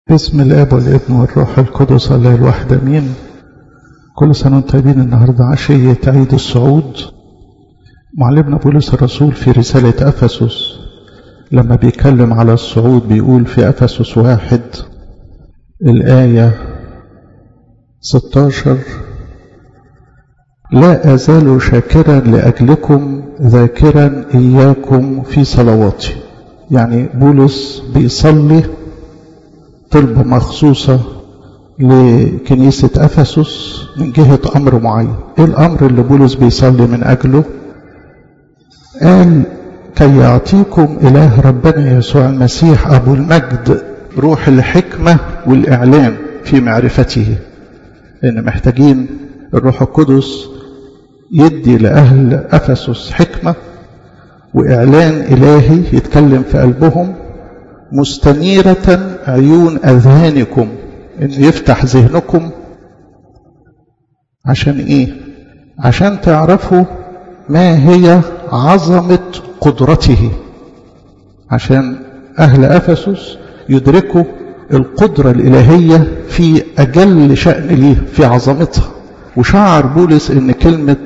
باسم الاب والابن والروح القدس الله الواحد امين. كل سنه وانتم طيبين. النهارده عشيه عيد الصعود. معلمنا بولس الرسول في رساله افسس لما بيتكلم على الصعود بيقول في افسس 1 الايه 16: لا أزال شاكرا لأجلكم ذاكرا إياكم في صلواتي. يعني بولس بيصلي طلبة مخصوصة لكنيسة أفسس من جهة أمر معين. إيه الأمر اللي بولس بيصلي من أجله؟ قال: كي يعطيكم إله ربنا يسوع المسيح أبو المجد روح الحكمة والإعلان في معرفته. لأن محتاجين الروح القدس يدي لأهل أفسس حكمة وإعلان إلهي يتكلم في قلبهم، مستنيرة عيون أذهانكم، إن يفتح ذهنكم. عشان إيه؟ عشان تعرفوا ما هي عظمة قدرته، عشان أهل أفسس يدركوا القدرة الإلهية في أجل شأن ليه، في عظمتها. وشعر بولس إن كلمة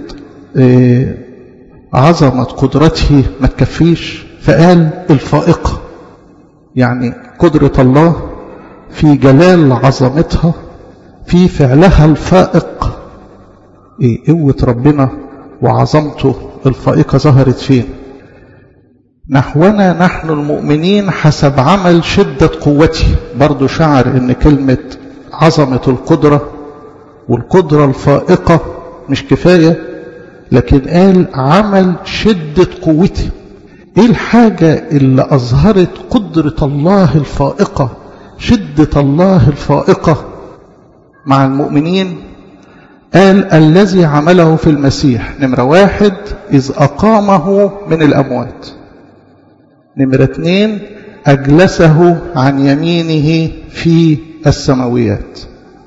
عظمة قدرته ما تكفيش، فقال الفائقة. يعني قدرة الله في جلال عظمتها، في فعلها الفائق. قوة ربنا وعظمته الفائقة ظهرت فين؟ نحونا نحن المؤمنين حسب عمل شدة قوته. برضو شعر ان كلمة عظمة القدرة والقدرة الفائقة مش كفاية، لكن قال عمل شدة قوته. ايه الحاجة اللي اظهرت قدرة الله الفائقة، شدة الله الفائقة مع المؤمنين؟ قال الذي عمله في المسيح. نمرة 1: إذ أقامه من الأموات. نمرة 2: أجلسه عن يمينه في السماويات.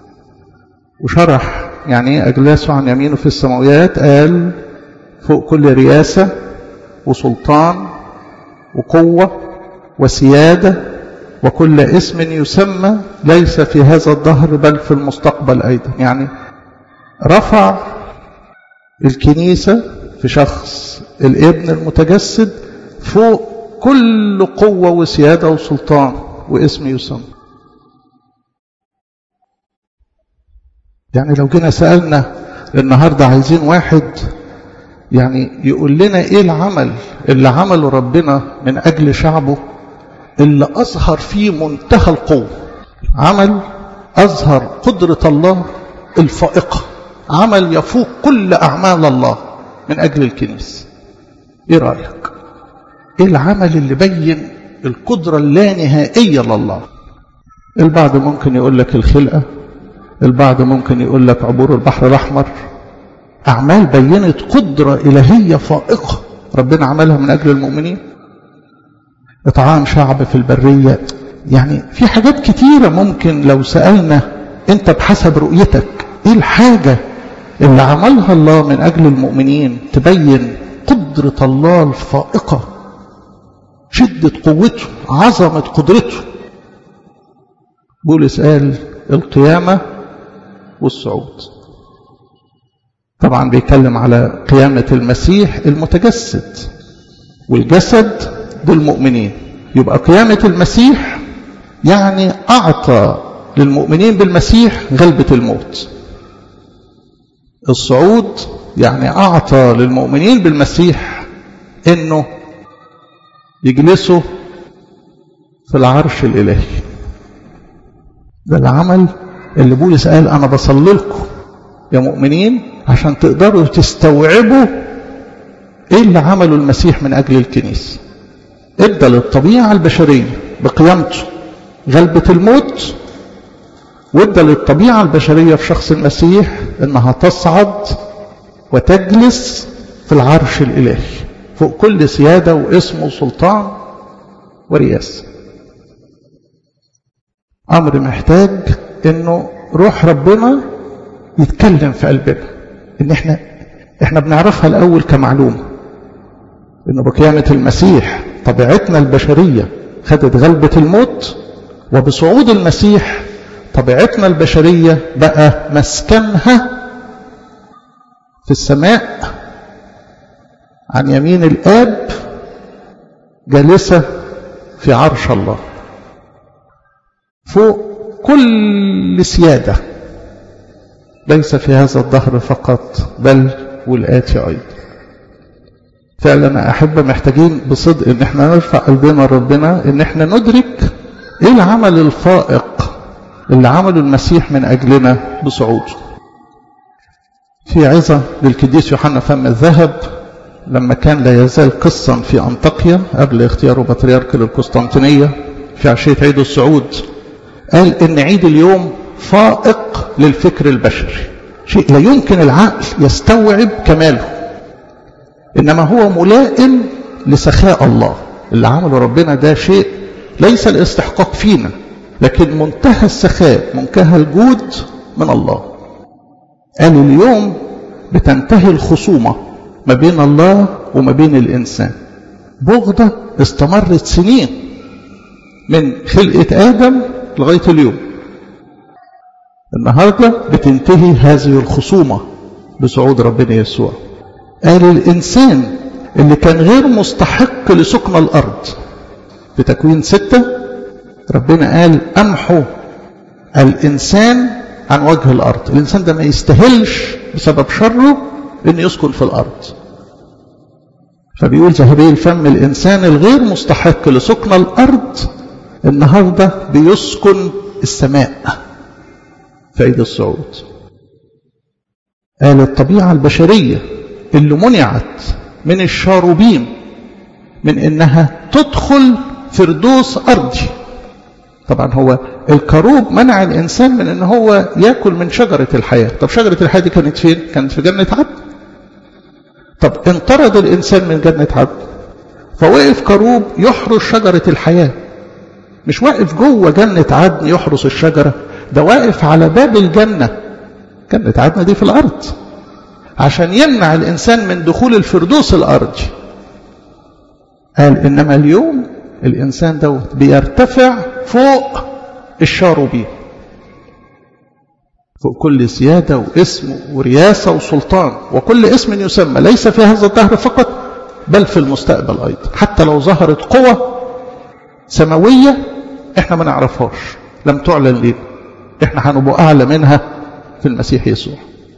وشرح يعني ايه أجلسه عن يمينه في السماويات. قال فوق كل رياسة وسلطان وقوة وسيادة وكل اسم يسمى ليس في هذا الدهر بل في المستقبل أيضا. يعني رفع الكنيسة في شخص الابن المتجسد فوق كل قوة وسيادة وسلطان واسم يسمى. يعني لو جينا سألنا النهاردة عايزين واحد يعني يقول لنا ايه العمل اللي عمله ربنا من اجل شعبه اللي اظهر فيه منتهى القوة، عمل اظهر قدرة الله الفائقة، عمل يفوق كل اعمال الله من اجل الكنيسة. ايه رأيك؟ ايه العمل اللي بين القدرة اللانهائية لله؟ البعض ممكن يقول لك الخلقة، البعض ممكن يقول لك عبور البحر الأحمر. أعمال بينت قدرة إلهية فائقة ربنا عملها من أجل المؤمنين. إطعام شعب في البرية. يعني في حاجات كتيرة ممكن لو سألنا أنت بحسب رؤيتك إيه الحاجة اللي عملها الله من أجل المؤمنين تبين قدرة الله الفائقة، شدة قوته، عظمة قدرته. بولس قال القيامة والصعود. طبعا بيتكلم على قيامة المسيح المتجسد، والجسد دول المؤمنين. يبقى قيامة المسيح يعني أعطى للمؤمنين بالمسيح غلبة الموت. الصعود يعني أعطى للمؤمنين بالمسيح إنه يجلسوا في العرش الإلهي. ده العمل اللي بولس قال أنا بصلي لكم يا مؤمنين عشان تقدروا تستوعبوا إيه اللي عمله المسيح من أجل الكنيسة. ادى للطبيعة البشرية بقيامته غلبة الموت، وادى للطبيعة البشرية في شخص المسيح إنها تصعد وتجلس في العرش الإلهي فوق كل سيادة واسم وسلطان ورياسة. أمر محتاج إنه روح ربنا يتكلم في قلبنا، إن إحنا بنعرفها الأول كمعلومة، إنه بقيامة المسيح طبيعتنا البشرية خدت غلبة الموت وبصعود المسيح طبيعتنا البشرية بقى مسكنها في السماء عن يمين الآب، جالسة في عرش الله فوق كل سيادة، ليس في هذا الدهر فقط بل والآتي أيضا. فعلا أحب محتاجين بصدق ان احنا نرفع قلبنا ربنا، ان احنا ندرك ايه العمل الفائق اللي عمله المسيح من اجلنا بصعوده. في عظة للقديس يوحنا فم الذهب لما كان لا يزال قسا في أنطاكيا قبل اختياره بطريرك للقسطنطينية في عشية عيد الصعود، قال ان عيد اليوم فائق للفكر البشري، شيء لا يمكن العقل يستوعب كماله، إنما هو ملائم لسخاء الله. اللي عمله ربنا ده شيء ليس الاستحقاق فينا، لكن منتهى السخاء، منتهى الجود من الله. قالوا اليوم بتنتهي الخصومة ما بين الله وما بين الإنسان، بغضة استمرت سنين من خلقة آدم لغاية اليوم. النهاردة بتنتهي هذه الخصومة بصعود ربنا يسوع. قال الإنسان اللي كان غير مستحق لسكن الأرض في تكوين 6 ربنا قال أمحو الإنسان عن وجه الأرض. الإنسان ده ما يستهلش بسبب شره إنه يسكن في الأرض. فبيقول ذهبي الفم الإنسان الغير مستحق لسكن الأرض النهاردة بيسكن السماء في عيد الصعود. قال الطبيعة البشرية اللي منعت من الشاروبيم من إنها تدخل فردوس أرضي. طبعا هو الكروب منع الإنسان من إن هو يأكل من شجرة الحياة. طب شجرة الحياة دي كانت فين؟ كانت في جنة عدن. طب انطرد الإنسان من جنة عدن، فوقف كروب يحرس شجرة الحياة. مش واقف جوه جنة عدن يحرس الشجرة، ده واقف على باب الجنة. جنة عدن دي في الأرض، عشان يمنع الإنسان من دخول الفردوس الأرضي. قال إنما اليوم الإنسان دوت بيرتفع فوق الشاروبيم، فوق كل سيادة واسم ورياسة وسلطان وكل اسم يسمى، ليس في هذا الدهر فقط بل في المستقبل أيضا. حتى لو ظهرت قوة سماوية احنا ما نعرفهاش، لم تعلن لنا، احنا هنبقى أعلى منها في المسيح يسوع.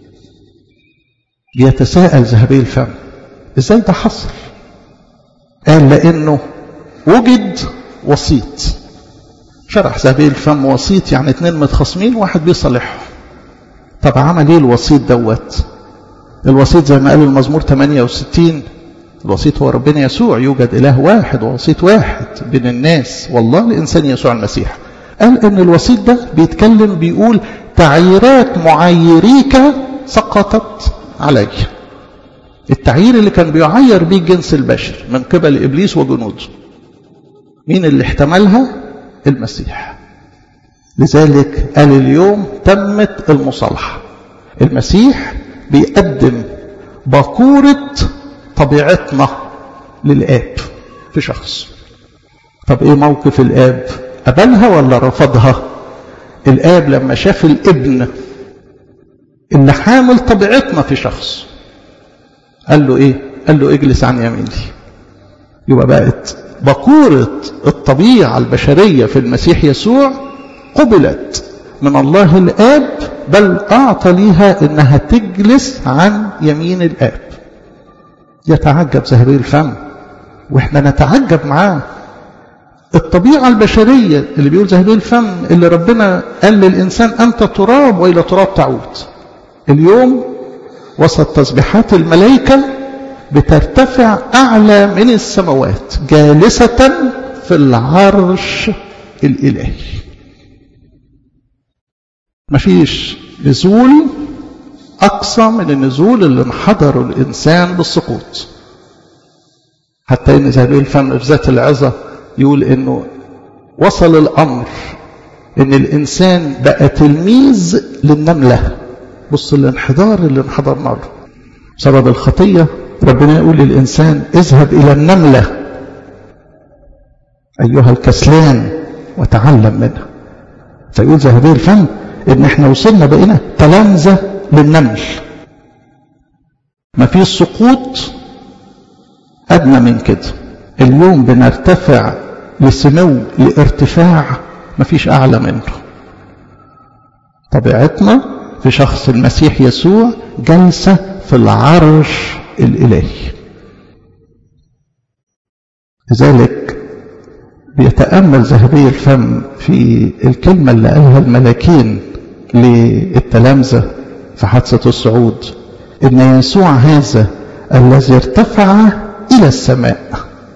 يتساءل ذهبي الفم ازاي ده حصل؟ قال لأنه وجد وسيط. شرح ذهبي الفم وسيط يعني 2 متخاصمين واحد بيصالحهم. طب عمل ايه الوسيط دوت؟ الوسيط زي ما قال المزمور 68 الوسيط هو ربنا يسوع، يوجد إله واحد ووسيط واحد بين الناس والله الإنسان يسوع المسيح. قال ان الوسيط ده بيتكلم بيقول تعييرات معيريك سقطت علي. التعيير اللي كان بيعير بيه الجنس البشري من قبل إبليس وجنوده، مين اللي احتملها؟ المسيح. لذلك قال اليوم تمت المصالحة. المسيح بيقدم باكورة طبيعتنا للآب في شخص. طب ايه موقف الآب؟ قبلها ولا رفضها؟ الآب لما شاف الابن اللي حامل طبيعتنا في شخص قال له ايه؟ قال له اجلس عن يميني. يبقى بقت باكورة الطبيعة البشرية في المسيح يسوع قبلت من الله الآب، بل أعطى ليها إنها تجلس عن يمين الآب. يتعجب ذهبي الفم وإحنا نتعجب معاه. الطبيعة البشرية اللي بيقول ذهبي الفم اللي ربنا قال للإنسان أنت تراب وإلى تراب تعود، اليوم وسط تسبيحات الملائكة بترتفع أعلى من السماوات جالسة في العرش الإلهي. مفيش نزول أقصى من النزول اللي انحدره الإنسان بالسقوط. حتى إن ذهبي الفم في ذات العظة يقول إنه وصل الأمر إن الإنسان بقى تلميذ للنملة. بص الانحدار اللي انحدرنا له بسبب الخطية. ربنا يقول للإنسان اذهب إلى النملة أيها الكسلان وتعلم منها. فيقول ذهبي الفم ان احنا وصلنا بقينا تلامذة للنمل. ما فيش سقوط ادنى من كده. اليوم بنرتفع لسمو لارتفاع ما فيش اعلى منه. طبيعتنا في شخص المسيح يسوع جالسة في العرش الالهي. لذلك بيتأمل ذهبي الفم في الكلمة اللي قالها الملاكين للتلامذة في حادثة الصعود، إن يسوع هذا الذي ارتفع إلى السماء.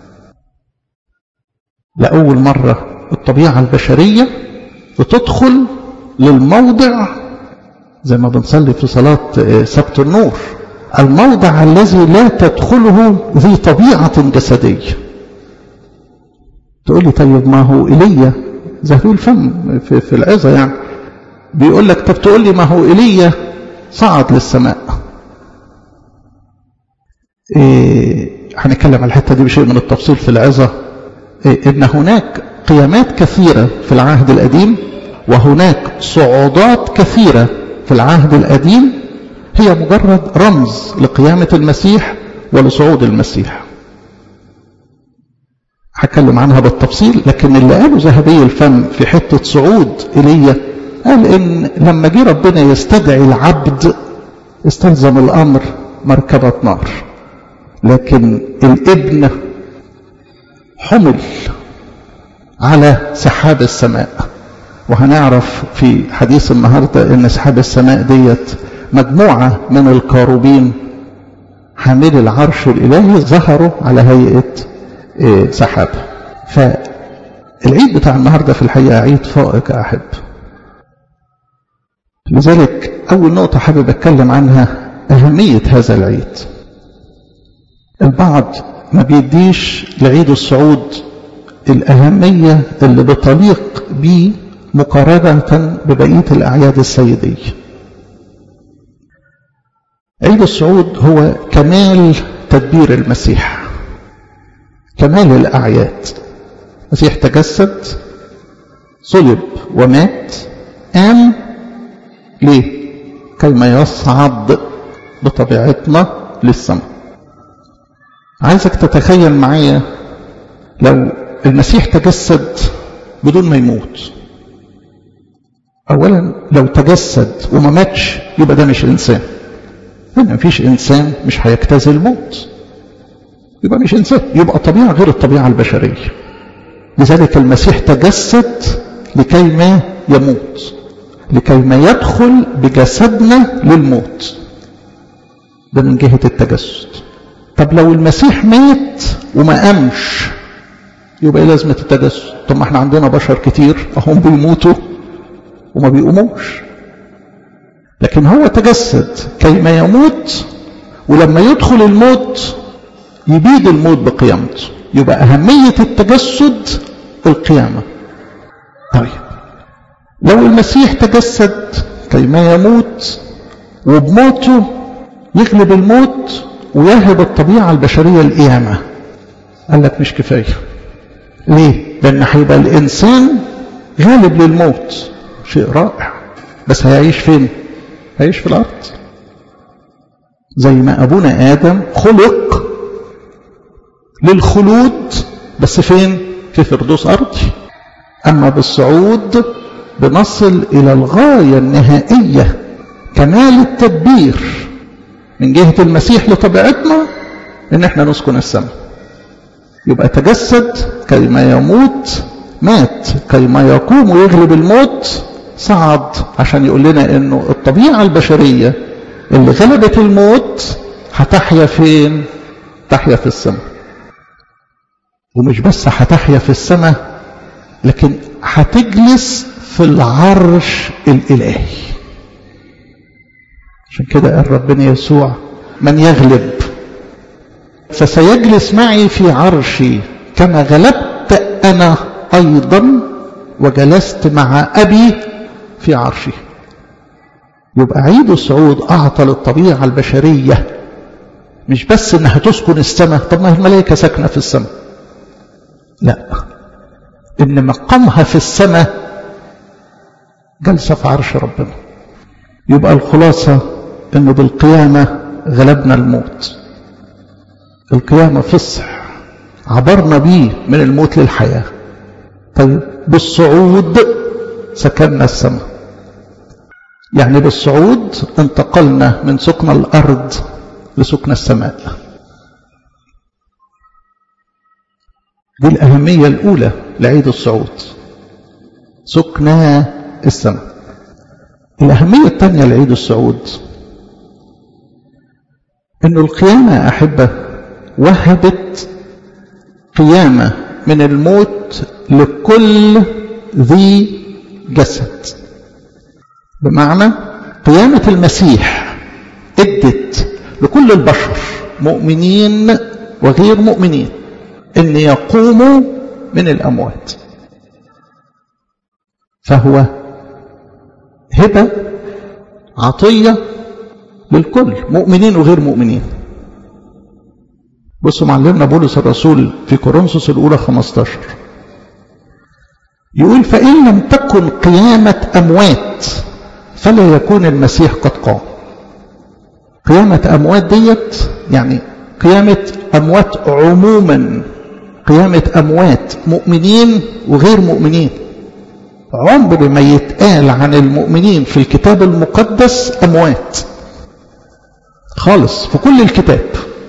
لأول مرة الطبيعة البشرية بتدخل للموضع زي ما بنصلي في صلاة سبت النور، الموضع الذي لا تدخله ذي طبيعة جسدية. تقول لي طيب ما هو إيليا ذهبي الفم في العظة يعني بيقول لك طب تقول لي ما هو إيليا صعد للسماء. هنتكلم على الحتة دي بشيء من التفصيل في العظة. إن هناك قيامات كثيرة في العهد القديم وهناك صعودات كثيرة في العهد القديم هي مجرد رمز لقيامة المسيح ولصعود المسيح. هتكلم عنها بالتفصيل، لكن اللي قاله ذهبي الفم في حتة صعود إيليا قال إن لما جه ربنا يستدعي العبد استلزم الأمر مركبة نار، لكن الابن حمل على سحاب السماء. وهنعرف في حديث النهاردة إن سحاب السماء ديت مجموعة من الكاروبين حامل العرش الإلهي ظهروا على هيئة سحاب. فالعيد بتاع النهاردة في الحقيقة عيد فائق يا أحب. لذلك أول نقطة حابب أتكلم عنها أهمية هذا العيد. البعض ما بيديش لعيد الصعود الأهمية اللي بتليق به مقارنة ببقية الأعياد السيدية. عيد الصعود هو كمال تدبير المسيح، كمال الأعياد. المسيح تجسد، صلب ومات، قام ليه؟ كيما يصعد بطبيعتنا للسماء. عايزك تتخيل معايا لو المسيح تجسد بدون ما يموت. اولا لو تجسد وما ماتش يبقى ده مش انسان، لان مفيش انسان مش هيجتاز الموت، يبقى مش انسان، يبقى طبيعه غير الطبيعه البشريه. لذلك المسيح تجسد لكي ما يموت، لكي ما يدخل بجسدنا للموت. ده من جهه التجسد. طب لو المسيح مات وما قامش يبقى ايه لازمه التجسد؟ طب ما احنا عندنا بشر كتير اهم بيموتوا وما بيقوموش، لكن هو تجسد كي ما يموت، ولما يدخل الموت يبيد الموت بقيامته. يبقى أهمية التجسد القيامة. طيب لو المسيح تجسد كي ما يموت وبموته يغلب الموت ويهب الطبيعة البشرية القيامة، قال لك مش كفاية. ليه؟ لأن هيبقى الإنسان غالب للموت، شيء رائع، بس هيعيش فين؟ هيعيش في الأرض زي ما أبونا آدم خلق للخلود، بس فين؟ في فردوس أرضي. أما بالصعود بنصل إلى الغاية النهائية، كمال التدبير من جهة المسيح لطبيعتنا، إن احنا نسكن السماء. يبقى تجسد كي ما يموت، مات كي ما يقوم ويغلب الموت، صعد عشان يقول لنا إنه الطبيعة البشرية اللي غلبت الموت هتحيا فين؟ تحيا في السماء. ومش بس هتحيا في السماء، لكن هتجلس في العرش الإلهي. عشان كده قال ربنا يسوع: من يغلب فسيجلس معي في عرشي كما غلبت أنا أيضا وجلست مع أبي في عرشي. يبقى عيد الصعود أعطى للطبيعة البشرية مش بس إنها تسكن السماء، طب ما الملائكة ساكنة في السماء، لا، إن مقامها في السماء جلسة في عرش ربنا. يبقى الخلاصة إنه بالقيامة غلبنا الموت. القيامة فصح عبرنا بيه من الموت للحياة. طيب بالصعود سكننا السماء. يعني بالصعود انتقلنا من سكن الأرض لسكن السماء. دي الأهمية الأولى لعيد الصعود، سكنا السماء. الأهمية الثانية لعيد الصعود إن القيامة أحبة وهبت قيامة من الموت لكل ذي جسد. بمعنى قيامة المسيح ادت لكل البشر مؤمنين وغير مؤمنين ان يقوموا من الاموات. فهو هبة عطية للكل مؤمنين وغير مؤمنين. بصوا معلمنا بولس الرسول في كورنثوس الأولى 15 يقول فإن لم تكن قيامة أموات فلا يكون المسيح قد قام. قيامة أموات ديت يعني قيامة أموات عموما، قيامة أموات مؤمنين وغير مؤمنين. عمر ما يتقال عن المؤمنين في الكتاب المقدس أموات خالص في كل الكتاب.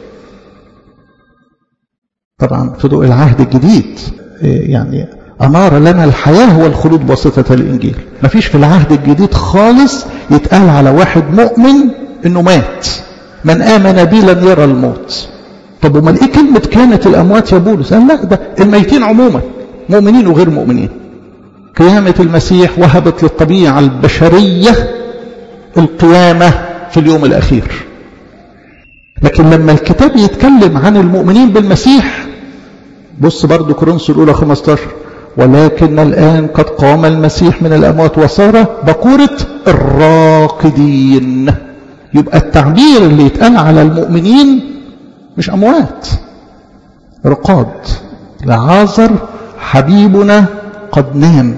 طبعا في ضوء العهد الجديد يعني أنار لنا الحياة والخلود بواسطة الإنجيل. ما فيش في العهد الجديد خالص يتقال على واحد مؤمن إنه مات. من آمن بي لن يرى الموت. طب وما إيه كلمة كانت الأموات يا بولس؟ قال لا، ده الميتين عموما مؤمنين وغير مؤمنين. قيامة المسيح وهبت للطبيعة البشرية القيامة في اليوم الأخير. لكن لما الكتاب يتكلم عن المؤمنين بالمسيح، بص برضو كورنثوس الأولى 15 ولكن الآن قد قام المسيح من الأموات وصار بكورة الراقدين. يبقى التعبير اللي يتقال على المؤمنين مش أموات، رقاد. لعازر حبيبنا قد نام.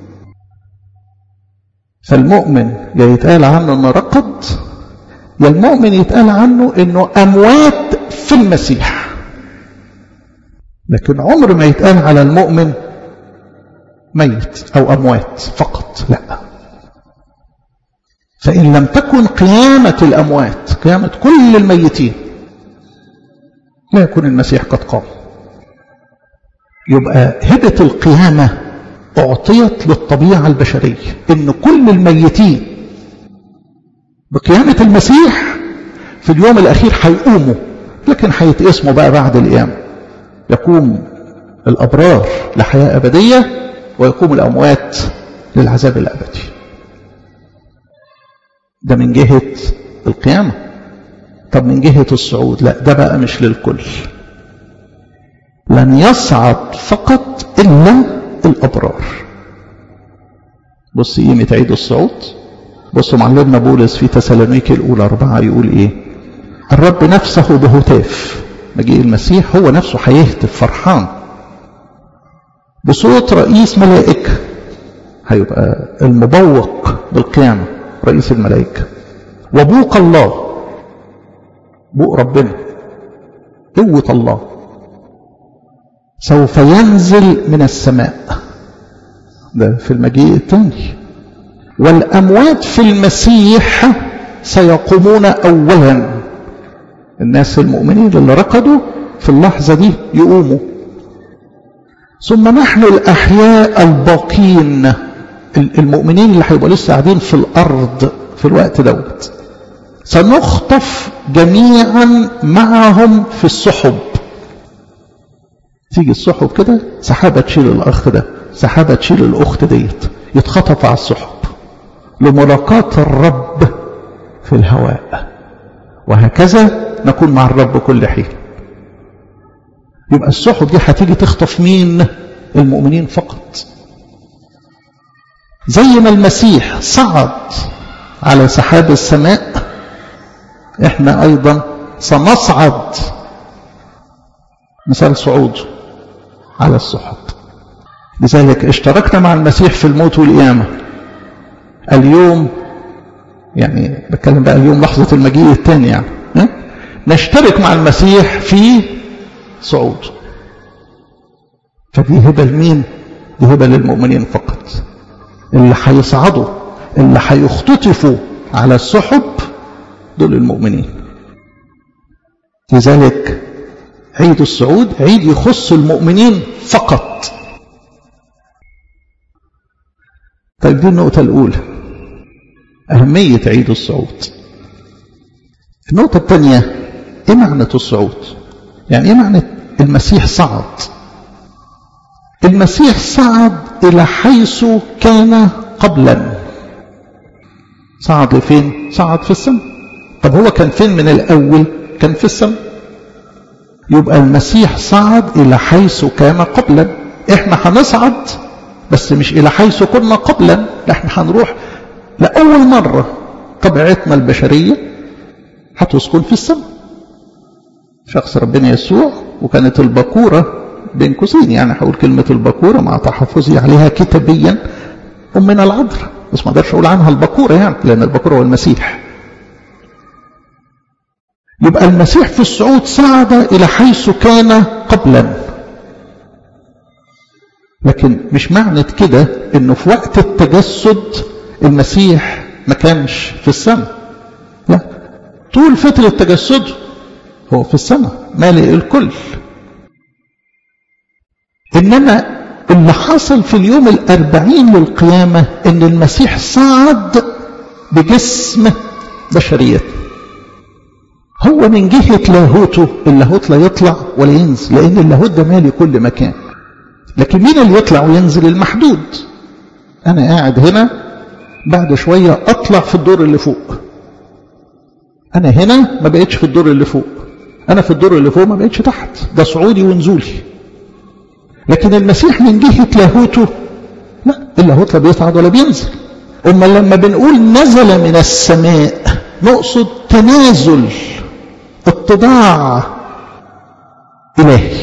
فالمؤمن يا يتقال عنه انه رقد، يا المؤمن يتقال عنه انه اموات في المسيح. لكن عمر ما يتقال على المؤمن ميت او اموات فقط، لا. فان لم تكن قيامة الاموات قيامة كل الميتين لا يكون المسيح قد قام. يبقى هبة القيامة أعطيت للطبيعة البشرية إن كل الميتين بقيامة المسيح في اليوم الأخير هيقوموا، لكن هيتقسموا بقى بعد القيامة. يقوم الأبرار لحياة أبدية ويقوم الأموات للعذاب الأبدي. ده من جهة القيامة. طب من جهة الصعود لا، ده بقى مش للكل. لن يصعد فقط إلا الأبرار. بص قيمة عيد الصعود. بصوا معلمنا بولس في تسالونيكي الأولى 4 يقول إيه؟ الرب نفسه بهتاف، مجيء المسيح هو نفسه هيهتف فرحان بصوت رئيس ملائكة. هيبقى المبوق بالقيامة رئيس الملائكة. وبوق الله، بوق ربنا، قوة الله سوف ينزل من السماء. ده في المجيء الثاني. والأموات في المسيح سيقومون أولا. الناس المؤمنين اللي رقدوا في اللحظة دي يقوموا. ثم نحن الأحياء الباقين، المؤمنين اللي هيبقوا لسه قاعدين في الأرض في الوقت دوت، سنخطف جميعا معهم في السحب. تيجي السحب كده، سحابة تشيل الأخ ده، سحابة تشيل الأخت ديت، يتخطف على السحب لملاقاة الرب في الهواء. وهكذا نكون مع الرب كل حين. يبقى السحب دي هتيجي تخطف مين؟ المؤمنين فقط. زي ما المسيح صعد على سحاب السماء، احنا ايضا سنصعد مثال صعود على السحب. لذلك اشتركنا مع المسيح في الموت والقيامة. اليوم يعني بتكلم بقى اليوم لحظة المجيء الثاني يعني نشترك مع المسيح في صعود. فدي هبة لمين؟ دي هبة للمؤمنين فقط. اللي هيصعدوا اللي هيختطفوا على السحب دول المؤمنين. لذلك عيد الصعود عيد يخص المؤمنين فقط. طيب دي النقطة الأولى، أهمية عيد الصعود. النقطة الثانية، إيه معنى الصعود؟ يعني إيه معنى المسيح صعد؟ المسيح صعد إلى حيث كان قبلا. صعد لفين؟ صعد في السماء. طب هو كان فين من الأول؟ كان في السماء. يبقى المسيح صعد إلى حيث كان قبلا. إحنا هنصعد بس مش إلى حيث كنا قبلا، إحنا هنروح لأول مرة طبيعتنا البشرية هتسكن في السماء. شخص ربنا يسوع، وكانت البكورة بين قوسين، يعني هقول كلمة البكورة مع تحفظي عليها كتابيا، أمنا العذراء، بس ما اقدرش أقول عنها البكورة يعني، لأن البكورة هو المسيح. يبقى المسيح في الصعود صعد إلى حيث كان قبلا. لكن مش معنى كده إنه في وقت التجسد المسيح ما كانش في السماء. لا، طول فترة تجسده هو في السماء مالئ الكل. إنما اللي حصل في اليوم 40 للقيامة إن المسيح صعد بجسم بشريته. هو من جهة لاهوته، اللاهوت لا يطلع ولا ينزل، لأن اللاهوت ده مالي كل مكان. لكن مين اللي يطلع وينزل؟ المحدود. أنا قاعد هنا، بعد شوية أطلع في الدور اللي فوق. أنا هنا ما بقيتش في الدور اللي فوق، أنا في الدور اللي فوق ما بقيتش تحت، ده صعودي ونزولي. لكن المسيح من جهة لاهوته لا، اللاهوت لا بيصعد ولا بينزل. أما لما بنقول نزل من السماء نقصد تنازل، اتضاع إلهي،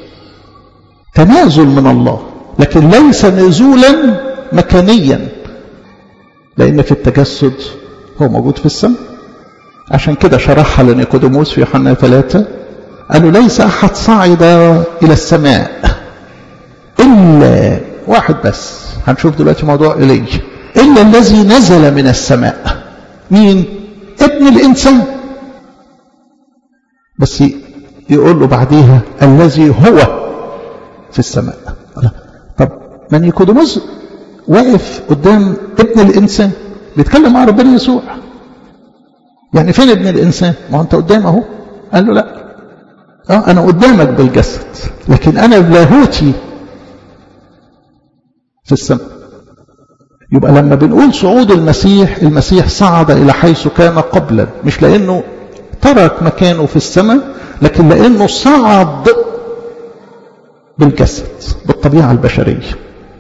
تنازل من الله، لكن ليس نزولا مكانيا، لأن في التجسد هو موجود في السماء. عشان كده شرحها لنيقوديموس في يوحنا 3، قالوا ليس أحد صعد إلى السماء إلا واحد بس، هنشوف دلوقتي موضوع إليه، إلا الذي نزل من السماء. مين؟ ابن الإنسان. بس يقول له بعديها الذي هو في السماء. طب ما نيقوديموس واقف قدام ابن الإنسان بيتكلم مع ربنا يسوع، يعني فين ابن الإنسان؟ ما أنت قدام أهو. قال له لا، أنا قدامك بالجسد، لكن أنا بلاهوتي في السماء. يبقى لما بنقول صعود المسيح، المسيح صعد إلى حيث كان قبلا، مش لأنه ترك مكانه في السماء، لكن لأنه صعد بالجسد، بالطبيعة البشرية.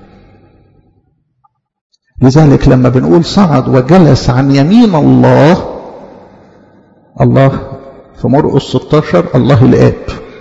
لذلك لما بنقول صعد وجلس عن يمين الله، الله في مرقس 16 الله الآب.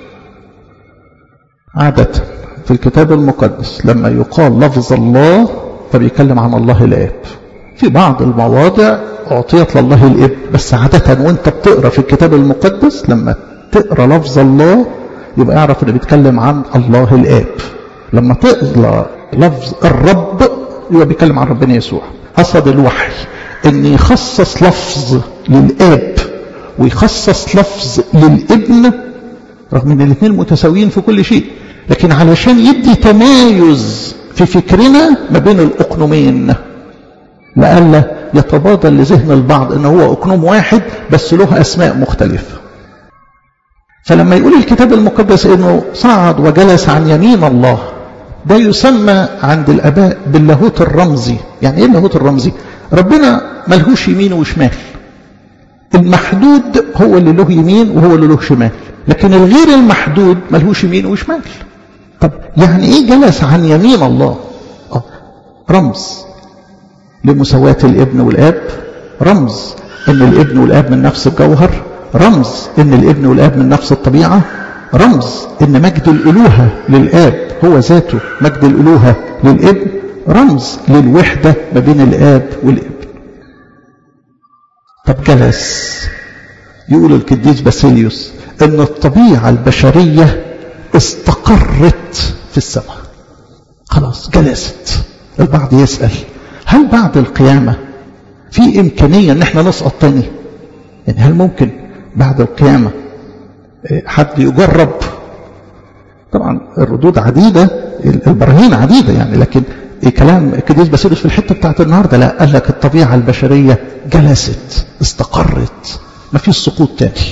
عادة في الكتاب المقدس لما يقال لفظ الله فبيتكلم عن الله الآب. في بعض المواضع أعطيت لله الابن، بس عادة وانت بتقرأ في الكتاب المقدس لما تقرأ لفظ الله يبقى اعرف انه بيتكلم عن الله الآب. لما تقرأ لفظ الرب يبقى بيتكلم عن ربنا يسوع. قصد الوحي ان يخصص لفظ للآب ويخصص لفظ للابن، رغم ان الاثنين متساويين في كل شيء، لكن علشان يدي تمايز في فكرنا ما بين الأقنومين، لألا يتبادل لذهن البعض أنه هو أقنوم واحد بس له أسماء مختلفة. فلما يقول الكتاب المقدس أنه صعد وجلس عن يمين الله، ده يسمى عند الآباء باللاهوت الرمزي. يعني إيه اللاهوت الرمزي؟ ربنا ملهوش يمين وشمال، المحدود هو اللي له يمين وهو اللي له شمال، لكن الغير المحدود ملهوش يمين وشمال. طب يعني ايه جلس عن يمين الله؟ رمز لمساواة الابن والاب، رمز ان الابن والاب من نفس الجوهر، رمز ان الابن والاب من نفس الطبيعة، رمز ان مجد الالوهة للاب هو ذاته، مجد الالوهة للابن رمز للوحدة ما بين الاب والابن. طب جلس، يقول القديس باسيليوس ان الطبيعة البشرية استقرت في السماء، خلاص جلست. البعض يسأل هل بعد القيامة في إمكانية ان احنا نسقط تاني؟ يعني هل ممكن بعد القيامة حد يجرب؟ طبعا الردود عديدة، البراهين عديدة يعني، لكن كلام القديس باسيليوس في الحتة بتاعت النهاردة لا، قال لك الطبيعة البشرية جلست استقرت، ما فيش سقوط تاني.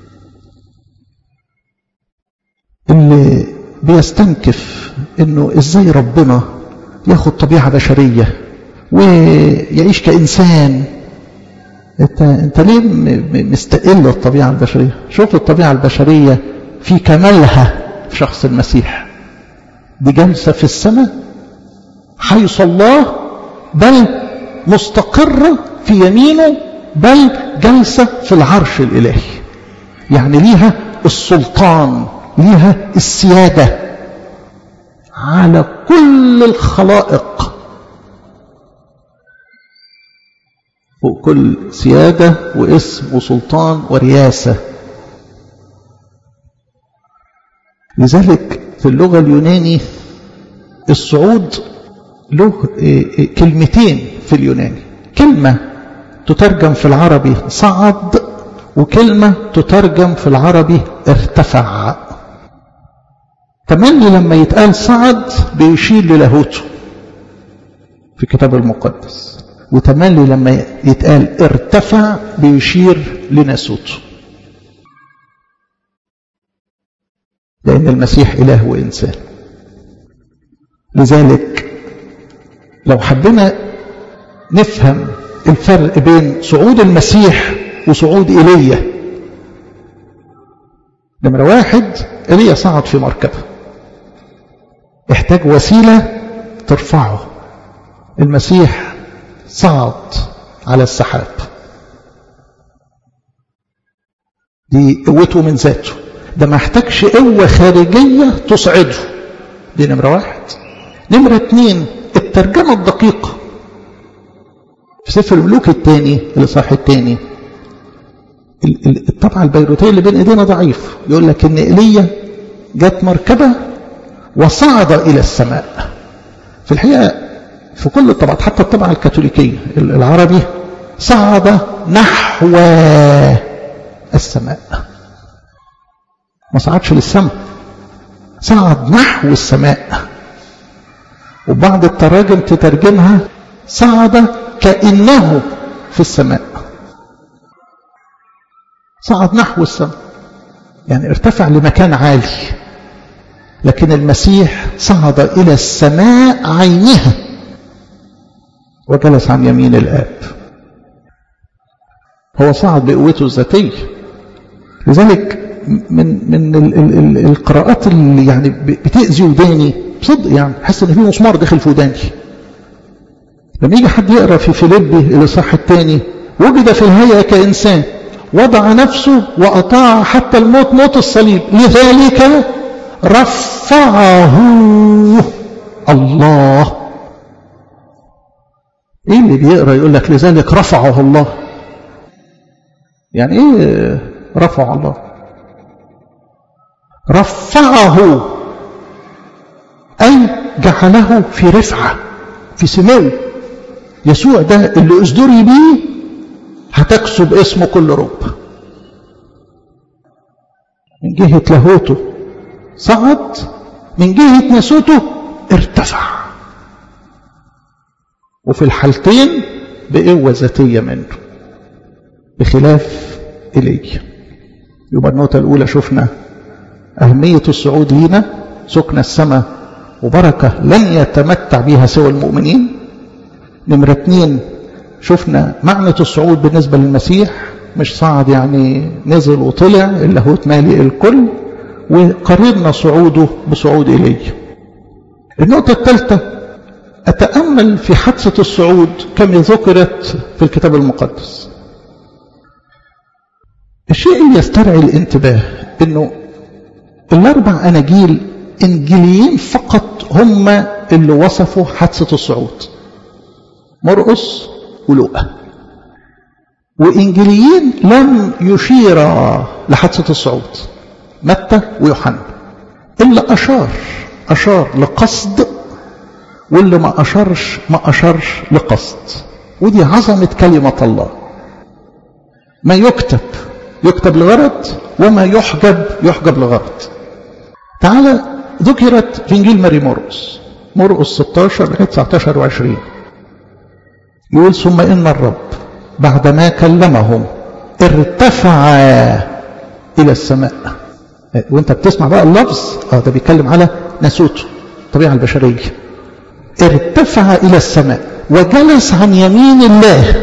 اللي بيستنكف انه ازاي ربنا ياخد طبيعة بشرية ويعيش كإنسان، انت ليه مستقل الطبيعة البشرية؟ شوف الطبيعة البشرية في كمالها في شخص المسيح، دي جالسة في السماء حيث الله، بل مستقرة في يمينه، بل جالسة في العرش الإلهي. يعني ليها السلطان، ليها السيادة على كل الخلائق، فوق كل سيادة واسم وسلطان ورياسة. لذلك في اللغة اليوناني الصعود له كلمتين في اليوناني، كلمة تترجم في العربي صعد، وكلمة تترجم في العربي ارتفع. تملي لما يتقال صعد بيشير للاهوته في الكتاب المقدس، وتملي لما يتقال ارتفع بيشير لناسوته، لأن المسيح إله وإنسان. لذلك لو حبينا نفهم الفرق بين صعود المسيح وصعود إيليا، نمرة واحد، إيليا صعد في مركبة، احتاج وسيلة ترفعه. المسيح صعد على السحاب، دي قوته من ذاته، ده ما احتاجش قوة خارجية تصعده. دي نمرة واحد. نمرة اتنين، الترجمة الدقيقة في سفر الملوك الثاني الإصحاح الثاني، الطبعة البيروتية اللي بين ايدينا ضعيف، يقول لك ان ايليا جت مركبة وصعد الى السماء. في الحقيقة في كل الطبعات، حتى الطبعة الكاثوليكية العربي، صعد نحو السماء، ما صعدش للسماء، صعد نحو السماء. وبعض التراجم تترجمها صعد كأنه في السماء، صعد نحو السماء يعني ارتفع لمكان عالي. لكن المسيح صعد إلى السماء عينها وجلس عن يمين الآب، هو صعد بقوته الذاتية. لذلك من القراءات اللي يعني بتأذي وداني بصدق، يعني حس ان في مسمار داخل في وداني، لما يجي حد يقرأ في فيليبي الإصحاح الثاني، وجد في الهيئة كإنسان، وضع نفسه وأطاع حتى الموت، موت الصليب، لذلك رفعه الله. ايه اللي بيقرأ يقول لك لذلك رفعه الله؟ يعني ايه رفع الله؟ رفعه أي جعله في رفعة، في سمو. يسوع ده اللي أصدري بيه هتكسب اسمه كل رب. من جهة لاهوته صعد، من جهة ناسوته ارتفع، وفي الحالتين بقوة ذاتية منه، بخلاف إيليا. يبقى النقطة الأولى شفنا أهمية الصعود لينا، سكن السماء وبركة لن يتمتع بها سوى المؤمنين. نمرة 2 شفنا معنى الصعود بالنسبة للمسيح، مش صعد يعني نزل وطلع، اللاهوت مالئ الكل، وقررنا صعوده بصعود إيليا. النقطة الثالثة، أتأمل في حادثة الصعود كم ذكرت في الكتاب المقدس. الشيء اللي يسترعي الانتباه انه الاربع اناجيل انجيليين فقط هم اللي وصفوا حادثة الصعود، مرقس ولوقا. وانجيليين لم يشيرا لحادثة الصعود، متى ويوحنا. اللي اشار لقصد، واللي ما اشرش لقصد. ودي عظمة كلمة الله. ما يكتب لغرض، وما يحجب لغرض. تعالى ذكرت في انجيل ماري مرقس 16 لغايه 19 و20. يقول ثم ان الرب بعدما كلمهم ارتفع الى السماء. وانت بتسمع بقى اللفظ، ده بيتكلم على ناسوته، الطبيعه البشريه. ارتفع الى السماء وجلس عن يمين الله.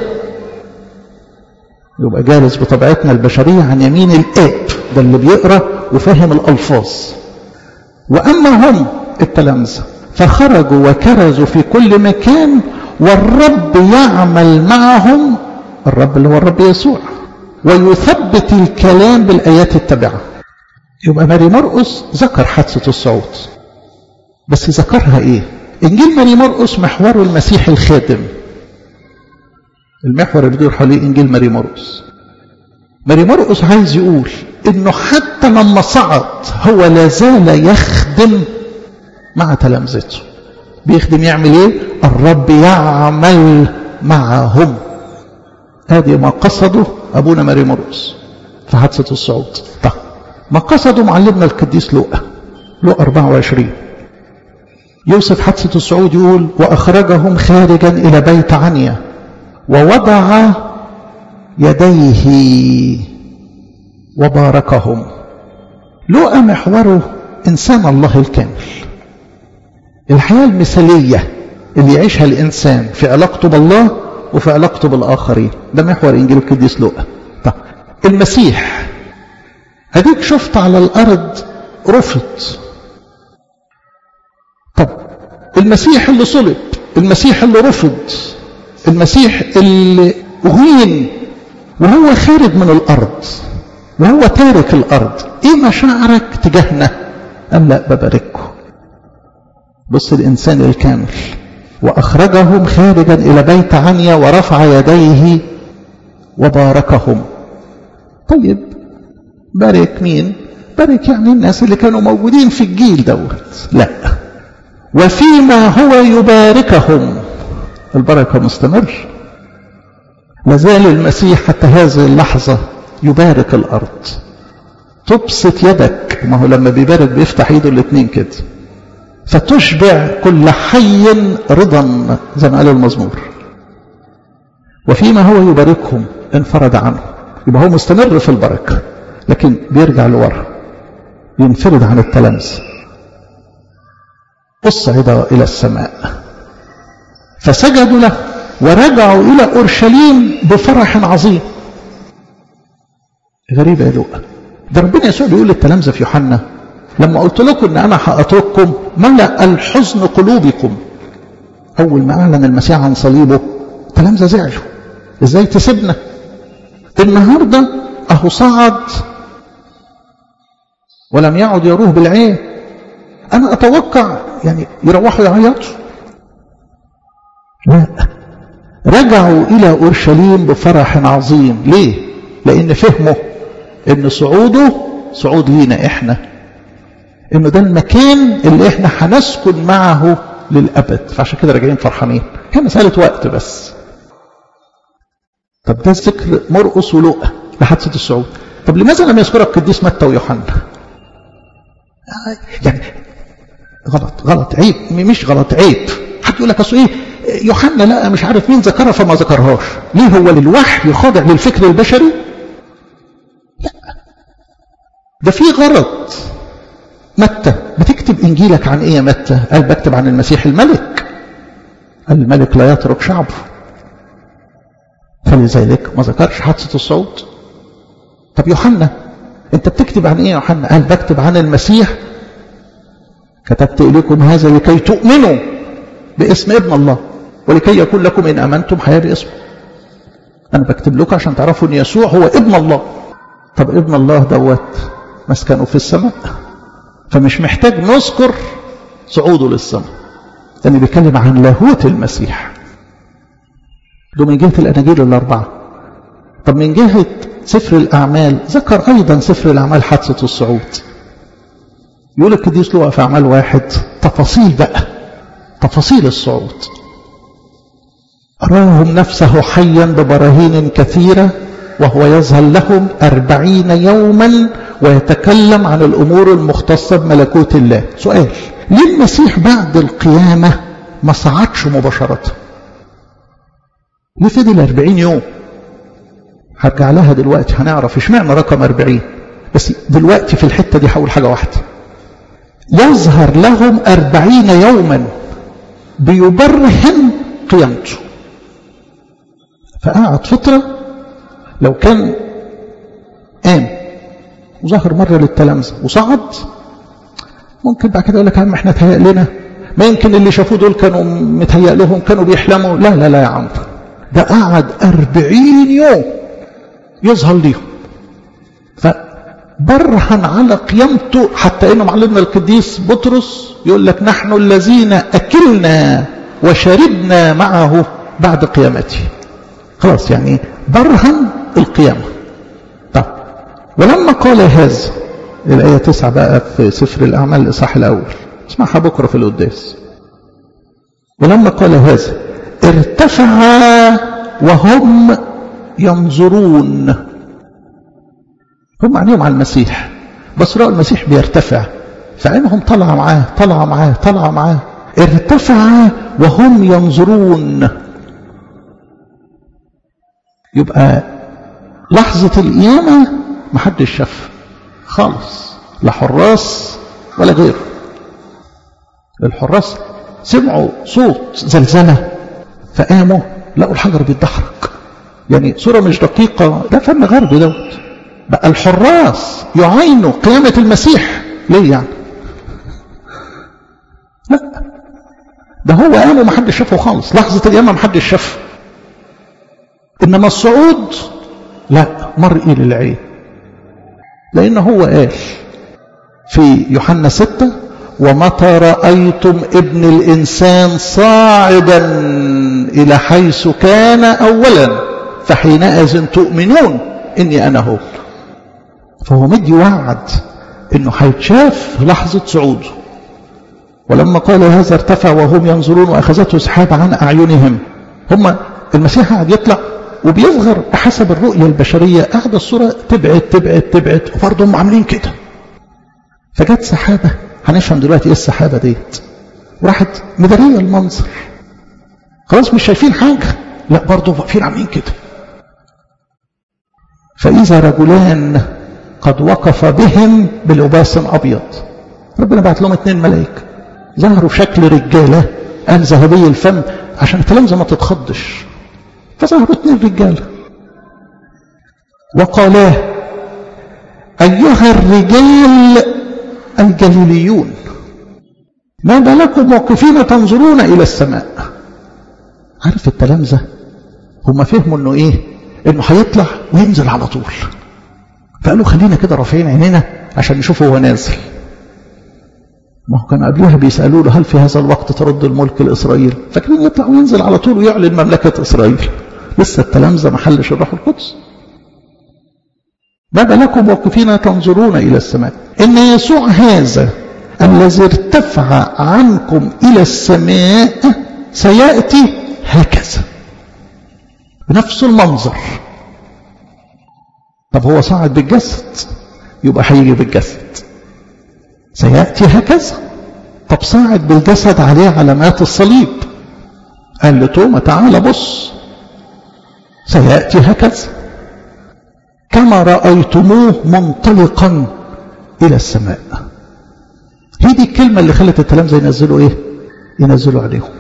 يبقى جالس بطبيعتنا البشريه عن يمين الاب، ده اللي بيقرا وفهم الالفاظ. واما هم التلامذه فخرجوا وكرزوا في كل مكان، والرب يعمل معهم، الرب اللي هو الرب يسوع، ويثبت الكلام بالايات التابعه. يبقى ماري مرقس ذكر حادثه الصعود، بس ذكرها ايه؟ انجيل ماري مرقس محوره المسيح الخادم، المحور اللي بيدور حواليه انجيل ماري مرقس. ماري مرقس عايز يقول انه حتى لما صعد هو لازال يخدم مع تلامذته. بيخدم يعمل ايه؟ الرب يعمل معهم. هذه ما قصده ابونا ماري مرقس في حادثه الصعود. طيب ما قصده معلمنا القديس لوقا 24 يوصف حادثه الصعود، يقول واخرجهم خارجا الى بيت عنيا ووضع يديه وباركهم. لوقا محوره إنسان الله الكامل، الحياة المثالية اللي يعيشها الإنسان في علاقته بالله وفي علاقته بالآخرين. ده محور إنجيل القديس لوقا. طيب المسيح أديك شفت على الأرض رفض. طب المسيح اللي صلب، المسيح اللي رفض، المسيح اللي أهين وهو خارج من الأرض وهو تارك الأرض، إيه مشاعرك تجاهنا؟ قال لا بباركه. بص الإنسان الكامل. وأخرجهم خارجا إلى بيت عنيا ورفع يديه وباركهم. طيب بارك مين؟ بارك يعني الناس اللي كانوا موجودين في الجيل دوت؟ لا، وفيما هو يباركهم البركة مستمر. لازال المسيح حتى هذه اللحظة يبارك الأرض. تبسط يدك، ما هو لما بيبارك بيفتح ايده الاثنين كده، فتشبع كل حي رضا زي ما قال المزمور. وفيما هو يباركهم انفرد عنه. يبقى هو مستمر في البركة، لكن بيرجع لورا، ينفرد عن التلامذة. اصعد إلى السماء فسجدوا له ورجعوا إلى أورشليم بفرح عظيم. غريبة يا لوقا، ده ربنا يسوع بيقول للتلامذة في يوحنا لما قلت لكم ان انا هاترككم ملأ الحزن قلوبكم. اول ما اعلن المسيح عن صليبه التلامذة زعلوا، ازاي تسيبنا؟ النهارده اهو صعد ولم يعد يروه بالعين. انا اتوقع يعني يروحوا يعيطوا. لا، رجعوا الى اورشليم بفرح عظيم. ليه؟ لان فهموا ان صعوده صعود لينا احنا، انه ده المكان اللي احنا هنسكن معه للابد، فعشان كده راجعين فرحانين. هي مساله وقت بس. طب ده ذكر مرقس ولوقا لحادثه الصعود. طب لماذا لم يذكرها القديس متى ويوحنا؟ يعني غلط عيب، مش غلط عيب. حد يقول لك اصل ايه يوحنا لا مش عارف مين ذكرها فما ذكرهاش. ليه؟ هو للوحي خاضع للفكر البشري؟ لا، ده في غرض. متى بتكتب انجيلك عن ايه يا متى؟ قال بكتب عن المسيح الملك. قال الملك لا يترك شعبه، فلذلك ما ذكرش حادثه الصعود. طب يوحنا انت بتكتب عن ايه يا يوحنا؟ قال بكتب عن المسيح، كتبت اليكم هذا لكي تؤمنوا باسم ابن الله ولكي يكون لكم ان امنتم حياه باسمه. انا بكتب لكم عشان تعرفوا ان يسوع هو ابن الله. طب ابن الله دوت مسكنه في السماء، فمش محتاج نذكر صعوده للسماء، لأنه بيتكلم عن لاهوت المسيح. ده من جهة الأناجيل الأربعة. طب من جهة سفر الأعمال ذكر أيضا سفر الأعمال حادثة الصعود. يقول القديس لوقا في أعمال 1 تفاصيل بقى، تفاصيل الصعود. أراهم نفسه حيا ببراهين كثيرة وهو يظهر لهم 40 يوما ويتكلم عن الأمور المختصة بملكوت الله. سؤال: ليه المسيح بعد القيامة ما صعدش مباشرة؟ ليه فضل 40 يوم؟ هرجع لها دلوقتي، هنعرف اشمعنى رقم 40. بس دلوقتي في الحتة دي هقول حاجة واحدة. يظهر لهم 40 يوما بيبرهن قيامته. فقعد فترة، لو كان قام وظهر مرة للتلامذة وصعد ممكن بعد كده يقول لك يا عم احنا تهيأ لنا، ما يمكن اللي شافوه دول كانوا متهيأ لهم، كانوا بيحلموا. لا لا لا يا عم، ده قعد 40 يوم يظهر ليهم، فبرهن على قيامته. حتى انه معلمنا القديس بطرس يقول لك نحن الذين اكلنا وشربنا معه بعد قيامته. خلاص يعني برهن القيامة. طب ولما قال هذا، الآية 9 بقى في سفر الأعمال الإصحاح الأول، اسمعها بكرة في القداس. ولما قال هذا ارتفع وهم ينظرون. هم عينيهم على المسيح، بس رأوا المسيح بيرتفع، فعينهم طلع معاه طلع معاه طلع معاه. ارتفع وهم ينظرون. يبقى لحظة القيامة محدش شاف خالص، لا حراس ولا غيره. الحراس سمعوا صوت زلزلة فقاموا لقوا الحجر بيتدحرج، يعني صورة مش دقيقة، ده فن غربي دوت. بقى الحراس يعينوا قيامة المسيح ليه يعني؟ لا، ده هو قام ومحدش شافه خالص، لحظة القيامة محدش شافه. إنما الصعود لا، مرئي للعين، لأنه هو قال في يوحنا 6 ومتى رأيتم ابن الإنسان صاعدا إلى حيث كان أولا فحينئذ تؤمنون إني أنا هو. فهو مدي وعد إنه هيتشاف في لحظة صعوده. ولما قال هذا ارتفع وهم ينظرون وأخذته سحاب عن أعينهم. هم المسيح قاعد يطلع وبيظهر بحسب الرؤية البشرية، قاعدة الصورة تبعد تبعد تبعد، وبرضه هم عاملين كده. فجت سحابة، هنفهم دلوقتي ايه السحابة ديت، وراحت مدارية المنظر، خلاص مش شايفين حاجة، لا برضه واقفين عاملين كده. فإذا رجلان قد وقف بهم بلباس أبيض. ربنا بعت لهم 2 ملائكة ظهروا في شكل رجالة، قال ذهبي الفم عشان التلامذة ما تتخضش، فظهروا 2 رجالة وقالاه أيها الرجال الجليليون ما بالكم موقفين تنظرون إلى السماء. عارف التلامذة هم فهموا انه ايه، انه هيطلع وينزل على طول، فقالوا خلينا كده رافعين عينينا عشان نشوفه هو نازل. ما هو كان قبلها بيسألوا له هل في هذا الوقت ترد الملك لإسرائيل، فاكرين يطلع وينزل على طول ويعلن مملكة إسرائيل. لسه التلامذة ما حلش الروح القدس. ما بالكم موقفين تنظرون إلى السماء إن يسوع هذا الذي ارتفع عنكم إلى السماء سيأتي هكذا بنفس المنظر. طب هو صعد بالجسد، يبقى هيجي بالجسد، سيأتي هكذا. طب صعد بالجسد عليه علامات الصليب، قال لتوما تعال بص، سيأتي هكذا كما رأيتموه منطلقا إلى السماء. هي دي الكلمة اللي خلت التلامذة ينزلوا ايه، ينزلوا عليهم.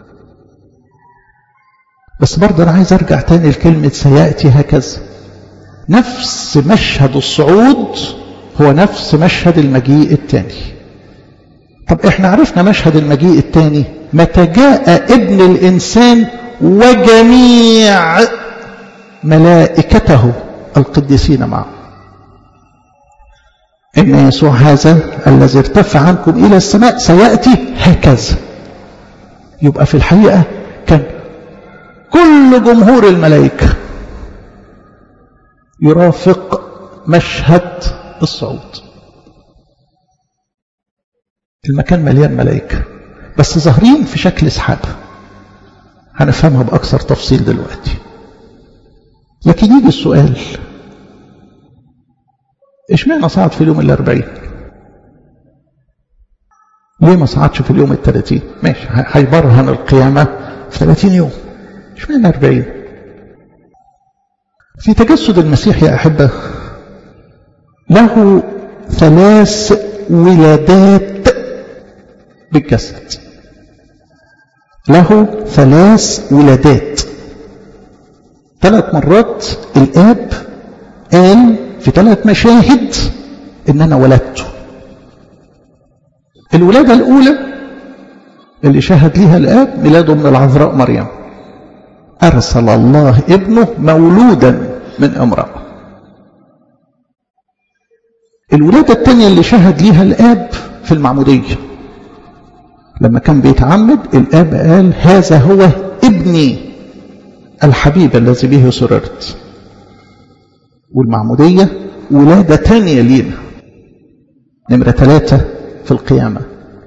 بس برضه انا عايز ارجع تاني لكلمة سيأتي هكذا. نفس مشهد الصعود هو نفس مشهد المجيء الثاني. طب احنا عرفنا مشهد المجيء الثاني متى جاء ابن الانسان وجميع ملائكته القديسين معه. إن يسوع هذا الذي ارتفع عنكم إلى السماء سيأتي هكذا. يبقى في الحقيقة كان كل جمهور الملائكة يرافق مشهد الصعود. المكان مليان ملائكة بس ظاهرين في شكل سحاب، هنفهمها بأكثر تفصيل دلوقتي. لكن يجي السؤال، اشمعنى صعد في اليوم 40؟ ليه ما صعدش في اليوم 30؟ ماشي، هيبرهن القيامة في 30 يوم، اشمعنى 40؟ في تجسد المسيح يا أحبة له 3 ولادات بالجسد، له 3 ولادات. 3 مرات الآب قال في 3 مشاهد إن أنا ولدته. الولادة الأولى اللي شهد ليها الآب ميلاده من العذراء مريم، أرسل الله ابنه مولودا من امرأة. الولادة الثانية اللي شهد ليها الآب في المعمودية، لما كان بيتعمد الآب قال هذا هو ابني الحبيب الذي به سررت. والمعمودية ولادة تانية لينا، نمرة 3 في القيامة.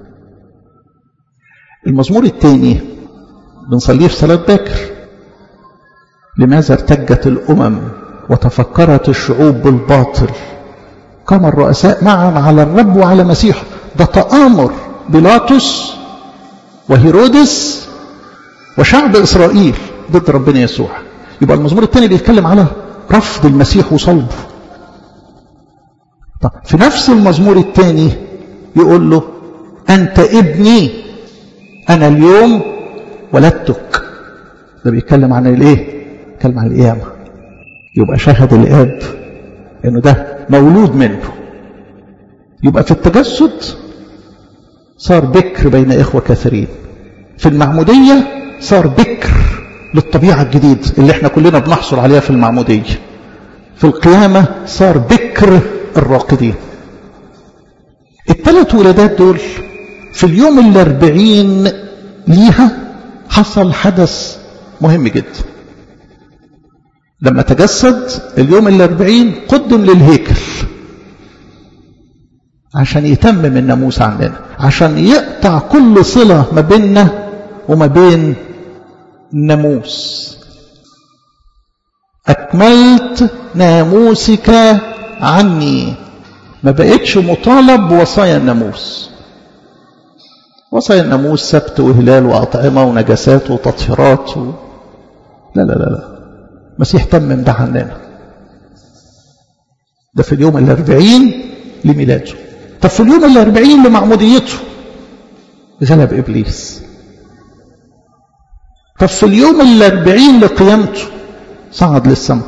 المزمور الثاني بنصليه في صلاة باكر، لماذا ارتجت الأمم وتفكرت الشعوب بالباطل، قام الرؤساء معا على الرب وعلى مسيحه. ده تآمر بيلاطس وهيرودس وشعب إسرائيل ضد ربنا يسوع. يبقى المزمور الثاني بيتكلم على رفض المسيح وصلبه. طب في نفس المزمور الثاني يقول له أنت ابني أنا اليوم ولدتك. ده بيتكلم عن الايه؟ بيتكلم عن القيامة. يبقى شهد الآب انه ده مولود منه. يبقى في التجسد صار بكر بين إخوة كثيرين، في المعمودية صار بكر للطبيعة الجديد اللي احنا كلنا بنحصل عليها في المعمودية. في القيامة صار بكر الراقدين. ال3 ولادات دول في اليوم 40 ليها حصل حدث مهم جدا. لما تجسد اليوم 40 قدم للهيكل عشان يتمم الناموس عننا، عشان يقطع كل صلة ما بيننا وما بين الناموس. أكملت ناموسك عني، ما بقتش مطالب بوصايا الناموس. وصايا الناموس سبت وهلال وأطعمة ونجاسات وتطهيرات لا لا لا لا، المسيح تمم ده عننا. ده في اليوم 40 لميلاده. طب في اليوم 40 لمعموديته غلب إبليس. طب في اليوم 40 لقيامته صعد للسماء.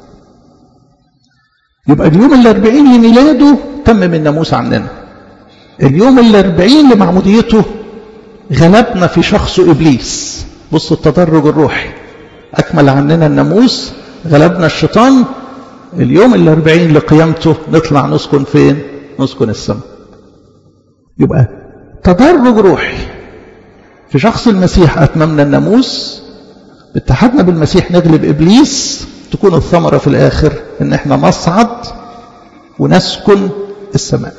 يبقى اليوم 40 لميلاده تمم الناموس عننا. اليوم 40 لمعموديته غلبنا في شخص إبليس. بص التدرج الروحي، أكمل عننا الناموس، غلبنا الشيطان. اليوم 40 لقيامته نطلع نسكن فين؟ نسكن السماء. يبقى تدرج روحي في شخص المسيح أتممنا الناموس، باتحادنا بالمسيح نغلب إبليس، تكون الثمرة في الآخر إن احنا نصعد ونسكن السماء.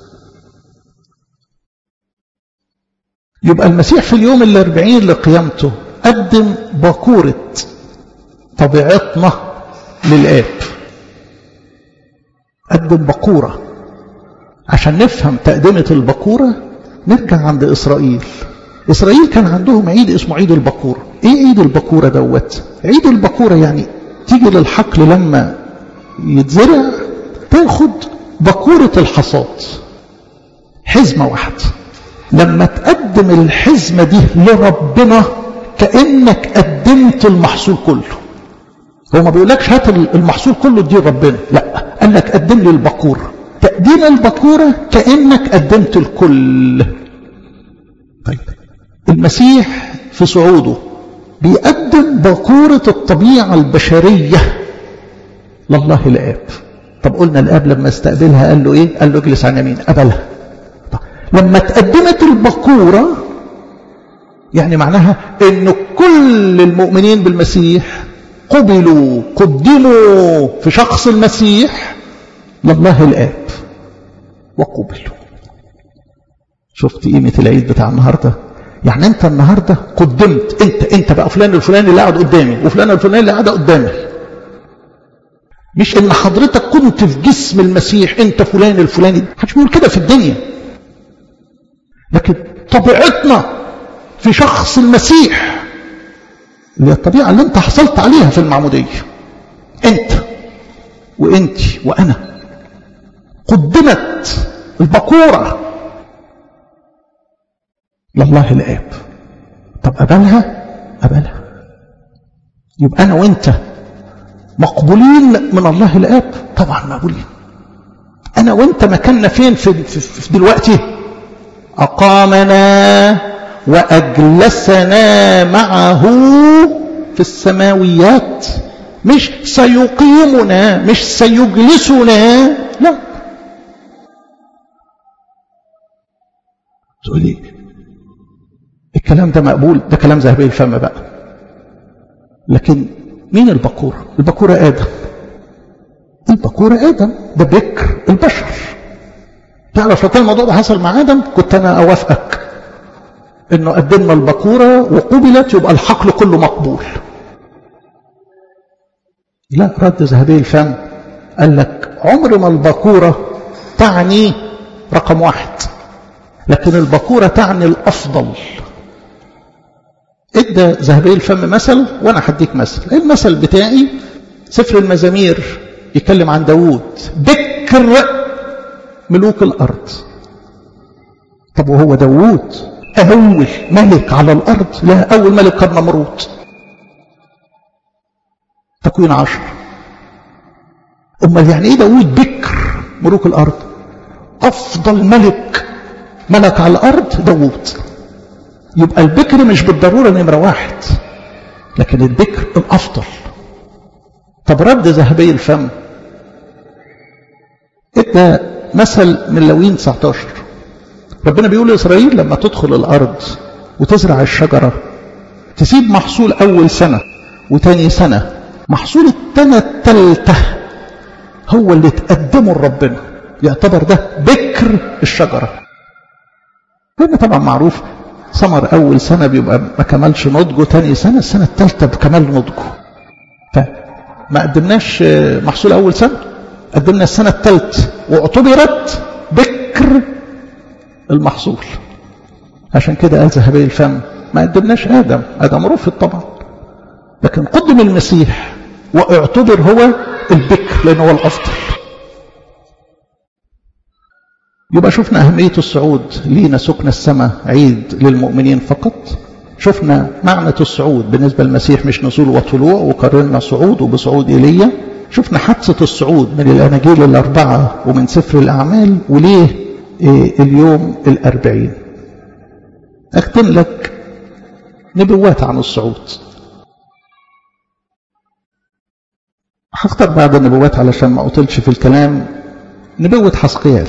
يبقى المسيح في اليوم 40 لقيامته قدم باكورة طبيعتنا للآب. قدم باكورة. عشان نفهم تقدمة الباكورة نرجع عند إسرائيل. إسرائيل كان عندهم عيد اسمه عيد الباكورة. إيه عيد الباكورة دوت؟ عيد الباكورة يعني تيجي للحقل لما يتزرع تاخد باكورة الحصاد، حزمة واحدة. لما تقدم الحزمة دي لربنا كأنك قدمت المحصول كله. هو ما بيقولكش هات المحصول كله دي ربنا، لا، قال لك قدم لي الباكورة. تقديم الباكورة كأنك قدمت الكل. طيب المسيح في صعوده بيقدم باكورة الطبيعة البشرية لله الآب. طب قلنا الاب لما استقبلها قال له ايه؟ قال له اجلس عن يمين، قبلها. طب لما تقدمت البكورة يعني معناها ان كل المؤمنين بالمسيح قدموا في شخص المسيح لله الاب وقبلوا. شفت قيمة العيد بتاع النهاردة؟ يعني انت النهاردة قدمت، انت بقى فلان الفلاني اللي قاعد قدامي وفلان الفلاني اللي قاعد قدامي. مش ان حضرتك كنت في جسم المسيح انت فلان الفلاني، محدش بيقول كده في الدنيا. لكن طبيعتنا في شخص المسيح اللي هي الطبيعة اللي انت حصلت عليها في المعمودية، انت وانت وانا قدمت البكورة لله الآب. طب قبلها يبقى أنا وأنت مقبولين من الله الآب؟ طبعا مقبولين. أنا وأنت مكاننا فين في دلوقتي؟ أقامنا وأجلسنا معه في السماويات. مش سيقيمنا، مش سيجلسنا، لا. تقولي الكلام ده مقبول؟ ده كلام ذهبي الفم بقى. لكن مين البكورة؟ البكورة آدم. البكورة آدم ده بكر البشر. تعرف لو كان الموضوع ده حصل مع آدم كنت أنا أوافقك إنه قدمنا البكورة وقبلت يبقى الحقل كله مقبول. لا، رد ذهبي الفم قال لك عمر ما البكورة تعني رقم واحد، لكن البكورة تعني الأفضل. ادى ذهبي الفم مثل وانا هديك مثل. المثل بتاعي سفر المزامير يتكلم عن داوود بكر ملوك الارض. طب وهو داوود اول ملك على الارض؟ لا، اول ملك كان نمرود. تكوين 10. امال يعني ايه داوود بكر ملوك الارض؟ افضل ملك على الارض داوود. يبقى البكر مش بالضرورة نمرة واحد، لكن البكر الأفضل. طب رد ذهبي الفم ادى مثل من لاويين 19. ربنا بيقول لإسرائيل لما تدخل الأرض وتزرع الشجرة تسيب محصول أول سنة وتاني سنة، محصول السنة الثالثة هو اللي تقدمه لربنا، يعتبر ده بكر الشجرة. لأن طبعا معروف ثمر أول سنة بيبقى ما كملش نضجه، تاني سنة السنة الثالثة بكمال نضجه. فما قدمناش محصول أول سنة، قدمنا السنة الثالثة واعتبرت بكر المحصول. عشان كده قال ذهبي الفم ما قدمناش آدم رفض طبعا، لكن قدم المسيح واعتبر هو البكر لأنه هو الأفضل. يبقى شفنا أهمية الصعود لينا، سكن السماء عيد للمؤمنين فقط. شفنا معنى الصعود بالنسبة للمسيح مش نزول وطلوع، وقارنا صعود بصعود إيليا. شفنا حادثة الصعود من الأناجيل الأربعة ومن سفر الأعمال، وليه اليوم 40. أختم لك نبوات عن الصعود. هختار بعض النبوات علشان ما أطلش في الكلام. نبوة حسقيال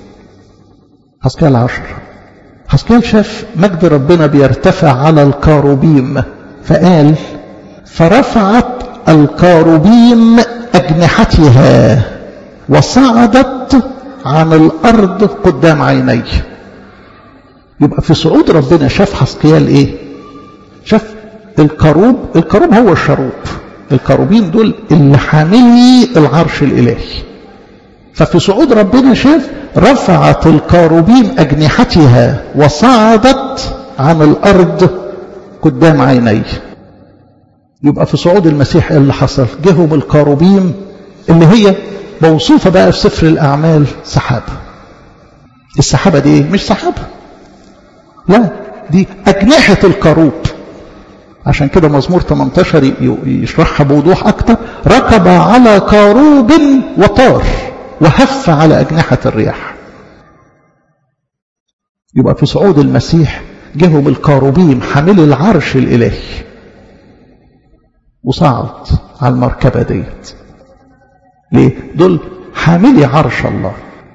10. حسقيال شاف مجد ربنا بيرتفع على الكاروبيم، فقال فرفعت الكاروبيم أجنحتها وصعدت عن الأرض قدام عيني. يبقى في صعود ربنا شاف حسقيال ايه؟ شاف الكروب هو الشروب. الكروبين دول اللي حاملي العرش الإلهي. ففي صعود ربنا شاف رفعت الكاروبين أجنحتها وصعدت عن الأرض قدام عيني. يبقى في صعود المسيح اللي حصل جهم الكاروبين اللي هي موصوفة بقى في سفر الأعمال سحابة. السحابة دي ايه؟ مش سحابة، لا، دي أجنحة الكروب. عشان كده مزمور 18 يشرحها بوضوح أكتر. ركب على كاروب وطار وهف على أجنحة الرياح. يبقى في صعود المسيح جهم الكاروبيم حامل العرش الإلهي وصعد على المركبة ديت. ليه؟ دول حاملي عرش الله.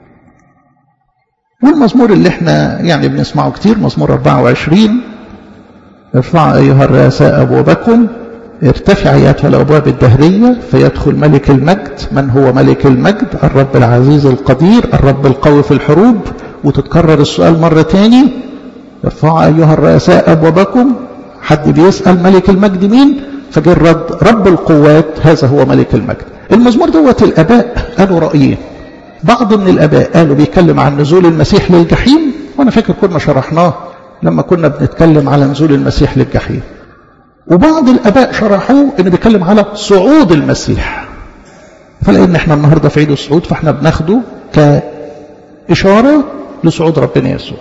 والمزمور اللي احنا يعني بنسمعه كتير مزمور 24: ارفعوا أيها الرؤساء أبوابكم، ارتفع أيتها الأبواب الدهرية فيدخل ملك المجد. من هو ملك المجد؟ الرب العزيز القدير، الرب القوي في الحروب. وتتكرر السؤال مرة تاني: ارفعوا أيها الرؤساء أبوابكم. حد بيسأل ملك المجد مين؟ فجاء الرد: رب القوات، هذا هو ملك المجد. المزمور دوت الآباء قالوا رأيين. بعض من الآباء قالوا بيتكلم عن نزول المسيح للجحيم، وأنا فاكر كنا شرحناه لما كنا بنتكلم على نزول المسيح للجحيم. وبعض الآباء شرحوه إنه بيتكلم على صعود المسيح. فلأن احنا النهاردة في عيد الصعود، فاحنا بناخده كإشارة لصعود ربنا يسوع.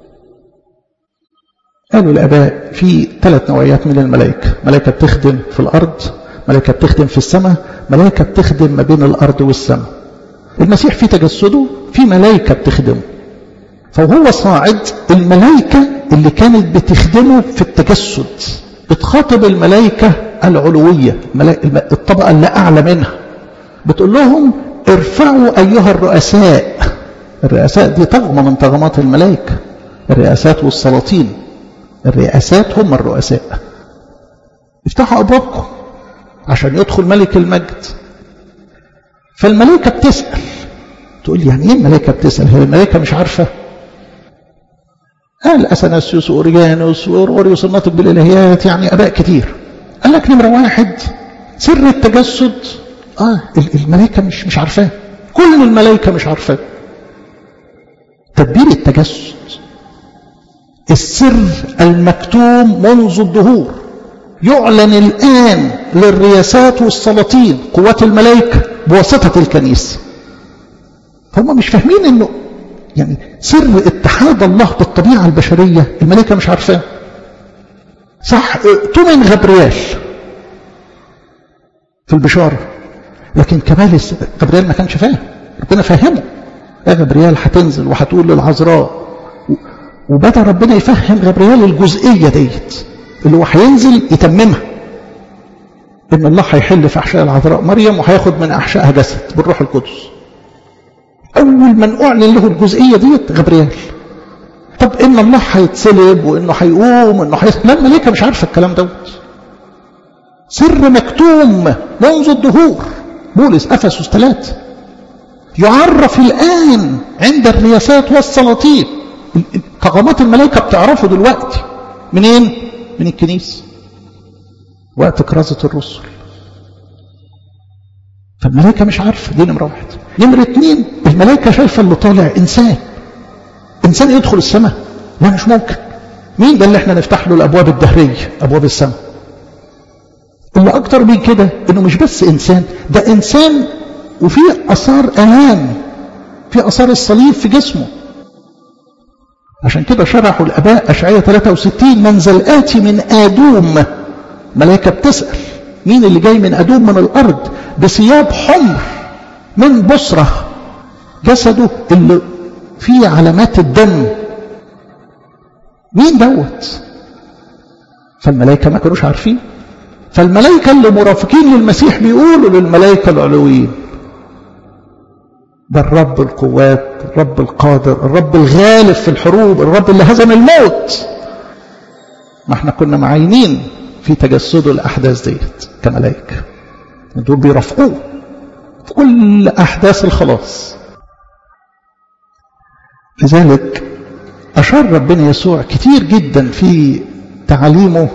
قالوا الآباء في 3 نوعيات من الملائكة: ملائكة بتخدم في الأرض، ملائكة بتخدم في السماء، ملائكة بتخدم ما بين الأرض والسماء. المسيح في تجسده في ملائكة بتخدمه، فهو صاعد الملائكة اللي كانت بتخدمه في التجسد بتخاطب الملائكة العلوية، الطبقة اللي أعلى منها، بتقول لهم: ارفعوا أيها الرؤساء. الرؤساء دي طغمة من طغمات الملائكة، الرئاسات والسلاطين. الرئاسات هم الرؤساء. افتحوا أبوابكم عشان يدخل ملك المجد. فالملائكة بتسأل، تقول يعني ايه الملائكة بتسأل؟ هي الملائكة مش عارفة؟ قال أثناسيوس وأوريجانوس وأوريوس الناطق بالإلهيات، يعني أباء كتير، قال لك نمرة 1: سر التجسد الملائكة مش عارفاه، كل الملائكة مش عارفاه. تدبير التجسد السر المكتوم منذ الدهور يعلن الآن للرياسات والسلاطين، قوات الملائكة بواسطة الكنيسة. هم مش فاهمين انه يعني سر اتحاد الله بالطبيعة البشرية الملائكة مش عارفاه. صح، تؤمن غبريال في البشارة، لكن كمال غبريال ما كانش فاهم، ربنا فهمه. يا غبريال هتنزل وهتقول للعذراء، وبدأ ربنا يفهم غبريال الجزئية ديت اللي هو هينزل يتممها، ان الله هيحل في احشاء العذراء مريم وهياخد من احشائها جسد بالروح القدس. اول من اعلن له الجزئيه ديت غبريال. طب ان الله هيتصلب وانه هيقوم وانه لا، الملائكه مش عارفه الكلام دوت. سر مكتوم منذ الدهور. بولس افسس 3 يعرف الان عند الرياسات والسلاطين. طغمات الملائكه بتعرفه دلوقتي منين؟ من الكنيسه وقت كرازة الرسل. فالملائكة مش عارفة، دي نمرة 1. نمرة 2: الملائكة شايفة اللي طالع إنسان يدخل السماء، لا مش ممكن. مين ده اللي احنا نفتح له الأبواب الدهرية، أبواب السماء؟ اللي أكتر من كده إنه مش بس إنسان، ده إنسان وفي أثار آلام، في أثار الصليب في جسمه. عشان كده شرحوا الآباء أشعياء 63: من ذا الآتي من آدوم. ملائكة بتسأل مين اللي جاي من أدوم من الأرض بثياب حمر من بصرة، جسده اللي فيه علامات الدم، مين دوت؟ فالملائكة ما كانوش عارفين. فالملائكة اللي مرافقين للمسيح بيقولوا للملائكة العلويين: ده الرب القوات، الرب القادر، الرب الغالب في الحروب، الرب اللي هزم الموت. ما احنا كنا معينين في تجسده الأحداث ديت كملائكة، دول بيرافقوه في كل أحداث الخلاص. لذلك أشار ربنا يسوع كتير جدا في تعاليمه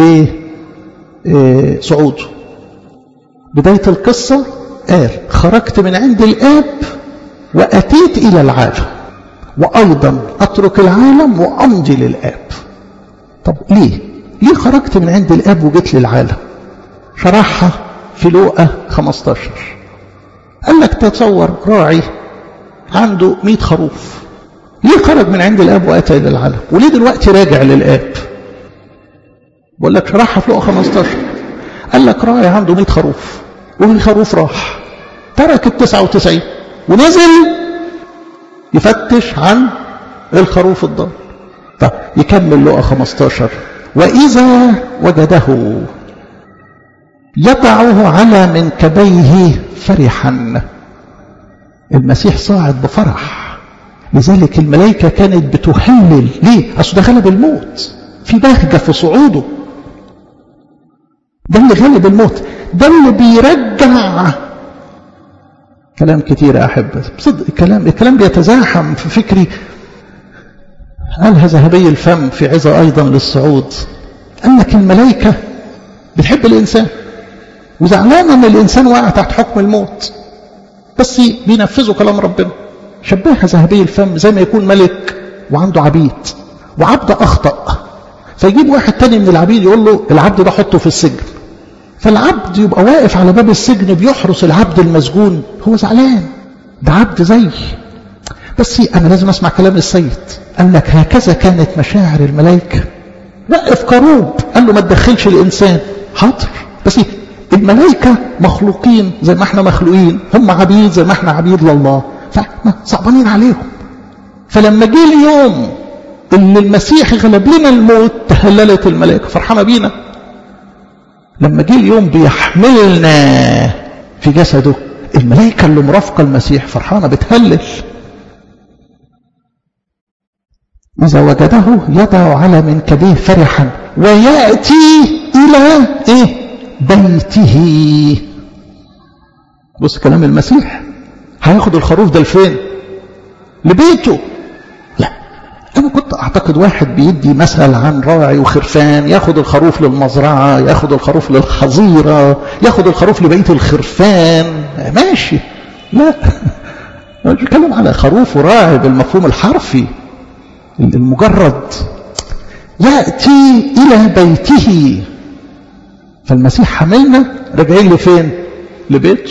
لصعوده. بداية القصة قال: خرجت من عند الآب وأتيت إلى العالم، وأيضا أترك العالم وأمضي للآب. طب ليه خرجت من عند الآب وجيت للعالم؟ شرحها في لوقا 15. قال لك تصور راعي عنده 100 خروف، ليه خرج من عند الآب وأتى إلى العالم؟ وليه دلوقتي راجع للآب؟ بقول لك شرحها في لوقا 15. قال لك راعي عنده 100 خروف، وفي خروف راح ترك 99 ونزل يفتش عن الخروف الضال. طب يكمل لوقا 15: وإذا وجده يضعه على منكبيه فرحا. المسيح صاعد بفرح، لذلك الملائكة كانت بتهلل. ليه؟ أصل ده غلب الموت، في بهجة في صعوده. ده اللي غلب الموت، ده اللي بيرجع. كلام كتير يا أحبة، بصدق الكلام بيتزاحم في فكري. قالها ذهبي الفم في عظة أيضا للصعود، قال لك الملائكة بتحب الإنسان وزعلانة أن الإنسان واقع تحت حكم الموت، بس بينفذوا كلام ربنا. شبهها ذهبي الفم زي ما يكون ملك وعنده عبيد، وعبد أخطأ، فيجيب واحد تاني من العبيد يقول له العبد ده حطه في السجن، فالعبد يبقى واقف على باب السجن بيحرس العبد المسجون، هو زعلان، ده عبد زي، بس أنا لازم أسمع كلام السيد. قال لك هكذا كانت مشاعر الملائكة. وقف كروب قال له ما تدخلش الإنسان، حاضر، بس الملائكة مخلوقين زي ما احنا مخلوقين، هم عبيد زي ما احنا عبيد لله، فصعبانين عليهم. فلما جه اليوم اللي المسيح غلب لنا الموت تهللت الملائكة فرحانة بينا. لما جه اليوم بيحملنا في جسده، الملائكة اللي مرافقة المسيح فرحانة بتهلل. إذا وجده يضع على منكبيه فرحا ويأتي إلى بيته. بص كلام المسيح، هياخد الخروف ده لفين؟ لبيته. لا، أنا كنت أعتقد واحد بيدي مثل عن راعي وخرفان، ياخد الخروف للمزرعة، ياخد الخروف للحظيرة، ياخد الخروف لبيت الخرفان، ماشي. لا، مش بتكلم على خروف وراعي بالمفهوم الحرفي المجرد. يأتي إلى بيته. فالمسيح حملنا راجعين لفين؟ لبيته.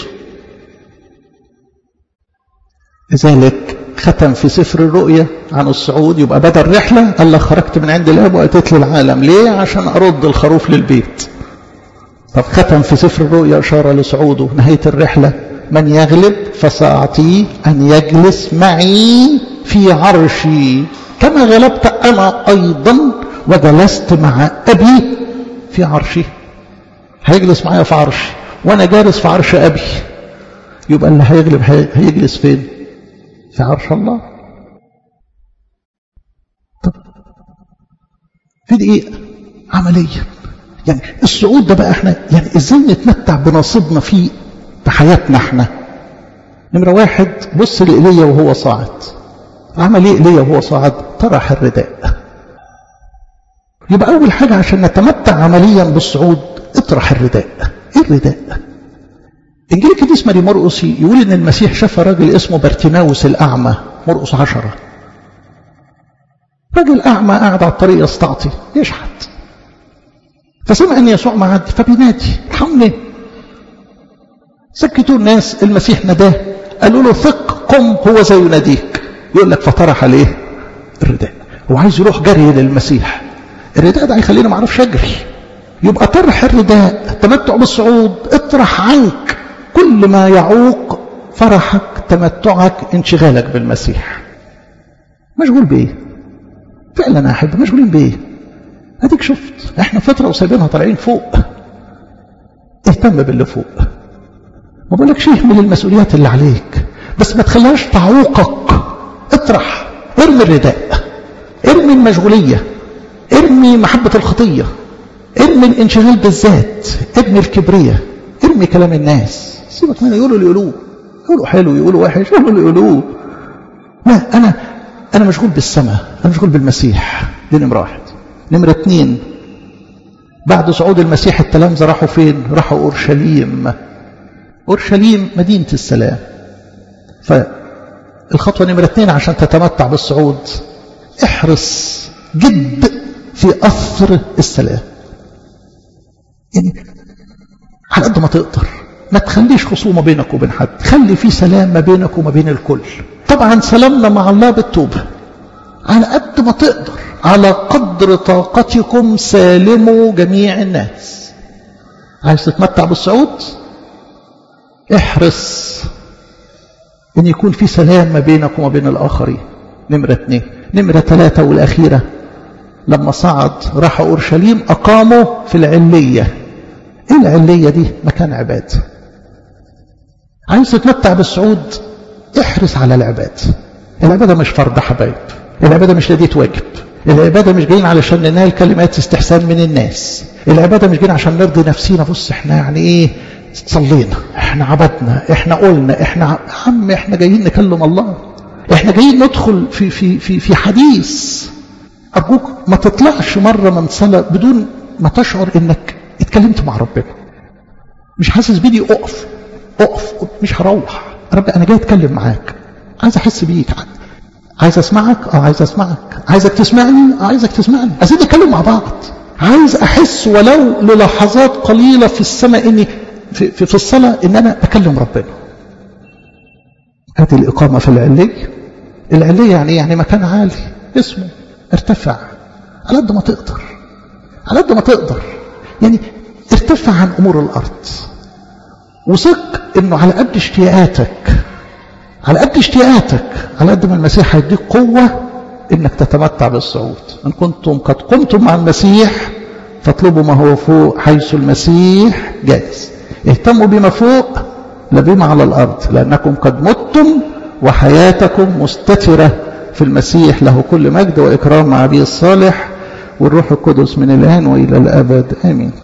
لذلك ختم في سفر الرؤيا عن الصعود، يبقى بدل رحلة قال لك خرجت من عند الآب وأتيت للعالم. ليه؟ عشان أرد الخروف للبيت. طب ختم في سفر الرؤيا إشارة لصعوده، نهاية الرحلة من يغلب فسأعطيه أن يجلس معي في عرشي كما غلبت أنا أيضا وجلست مع أبي في عرشي. هيجلس معايا في عرشي وأنا جالس في عرش أبي. يبقى اللي هيغلب هيجلس فين؟ في عرش الله. طب في دقيقة عملية، يعني الصعود ده بقى احنا يعني ازاي نتمتع بنصيبنا فيه في حياتنا احنا؟ نمرة واحد، بص لإيليا وهو صاعد. عمل ايه إيليا وهو صاعد؟ طرح الرداء. يبقى أول حاجة عشان نتمتع عمليا بالصعود اطرح الرداء. ايه الرداء؟ إنجيل القديس ماري مرقس يقول إن المسيح شاف راجل اسمه بارتيماوس الأعمى، مرقس 10. راجل أعمى قاعد على الطريق يستعطي يشحت، فسمع أن يسوع معدي فبينادي ارحمني. سكتوا الناس، المسيح ناداه، قالوا له ثق قم هو زي يناديك. يقول لك فطرح عليه الرداء. هو عايز يروح جري للمسيح، الرداء ده هيخليني ما اعرفش اجري. يبقى طرح الرداء تمتع بالصعود. اطرح عنك كل ما يعوق فرحك، تمتعك، انشغالك بالمسيح. مشغول بايه؟ فعلا يا احب مشغولين بايه؟ اديك شفت احنا فتره وسايبينها طالعين فوق. اهتم باللي فوق، ما بقولكش اهمل المسؤوليات اللي عليك، بس ما تخليهاش تعوقك. اطرح، ارمي الرداء، ارمي المشغوليه، ارمي محبه الخطيه، ارمي الانشغال بالذات، ارمي الكبرياء، ارمي كلام الناس. سيبك منه، يقولوا اللي يقولوه، يقولوا حلو يقولوا وحش، يقولوا اللي يقولوه. لا، انا مشغول بالسماء، انا مشغول بالمسيح. دي نمره واحد. نمره اتنين، بعد صعود المسيح التلامذة راحوا فين؟ راحوا أورشليم. أورشليم مدينة السلام. فالخطوة نمرة 2 عشان تتمتع بالصعود، احرص جد في أثر السلام. يعني على قد ما تقدر ما تخليش خصومة بينك وبين حد، خلي في سلام ما بينك وما بين الكل. طبعا سلامنا مع الله بالتوبة. على قد ما تقدر، على قدر طاقتكم سالموا جميع الناس. عايز تتمتع بالصعود؟ احرص ان يكون في سلام ما بينك وما بين الآخرين. نمرة 2. نمرة 3 والأخيرة، لما صعد راح أورشليم أقاموا في العلية. ايه العلية دي؟ مكان عبادة. عايز تتمتع بالصعود؟ احرص على العبادة. العبادة مش فرض حبايب، العبادة مش لديت واجب، العبادة مش جايين علشان ننال كلمات استحسان من الناس، العبادة مش جايين عشان نرضي نفسينا. بص احنا يعني ايه صلينا، احنا عبدنا، احنا قلنا، احنا عم احنا جايين نكلم الله، احنا جايين ندخل في حديث. ارجوك ما تطلعش مرة من صلاة بدون ما تشعر انك اتكلمت مع ربنا. مش حاسس بيدي اقف مش هروح. رب انا جاي اتكلم معاك، عايز احس بيك، عايز اسمعك، عايز اسمعك، عايزك تسمعني، عايزك تسمعني، عايزين نتكلم مع بعض. عايز احس ولو للحظات قليلة في السماء اني في الصلاة ان انا بكلم ربنا. هذه الاقامة في العلية. العلية يعني مكان عالي اسمه ارتفع على قد ما تقدر، على قد ما تقدر. يعني ارتفع عن امور الارض، وثق انه على قد اشتياقاتك، على قد اشتياقاتك، على قد ما المسيح هيديك قوة انك تتمتع بالصعود. ان كنتم قد قمتم مع المسيح فاطلبوا ما هو فوق حيث المسيح جالس. اهتموا بما فوق لا بما على الارض، لانكم قد متم وحياتكم مستترة في المسيح. له كل مجد واكرام مع ابيه الصالح والروح القدس من الان والى الابد امين.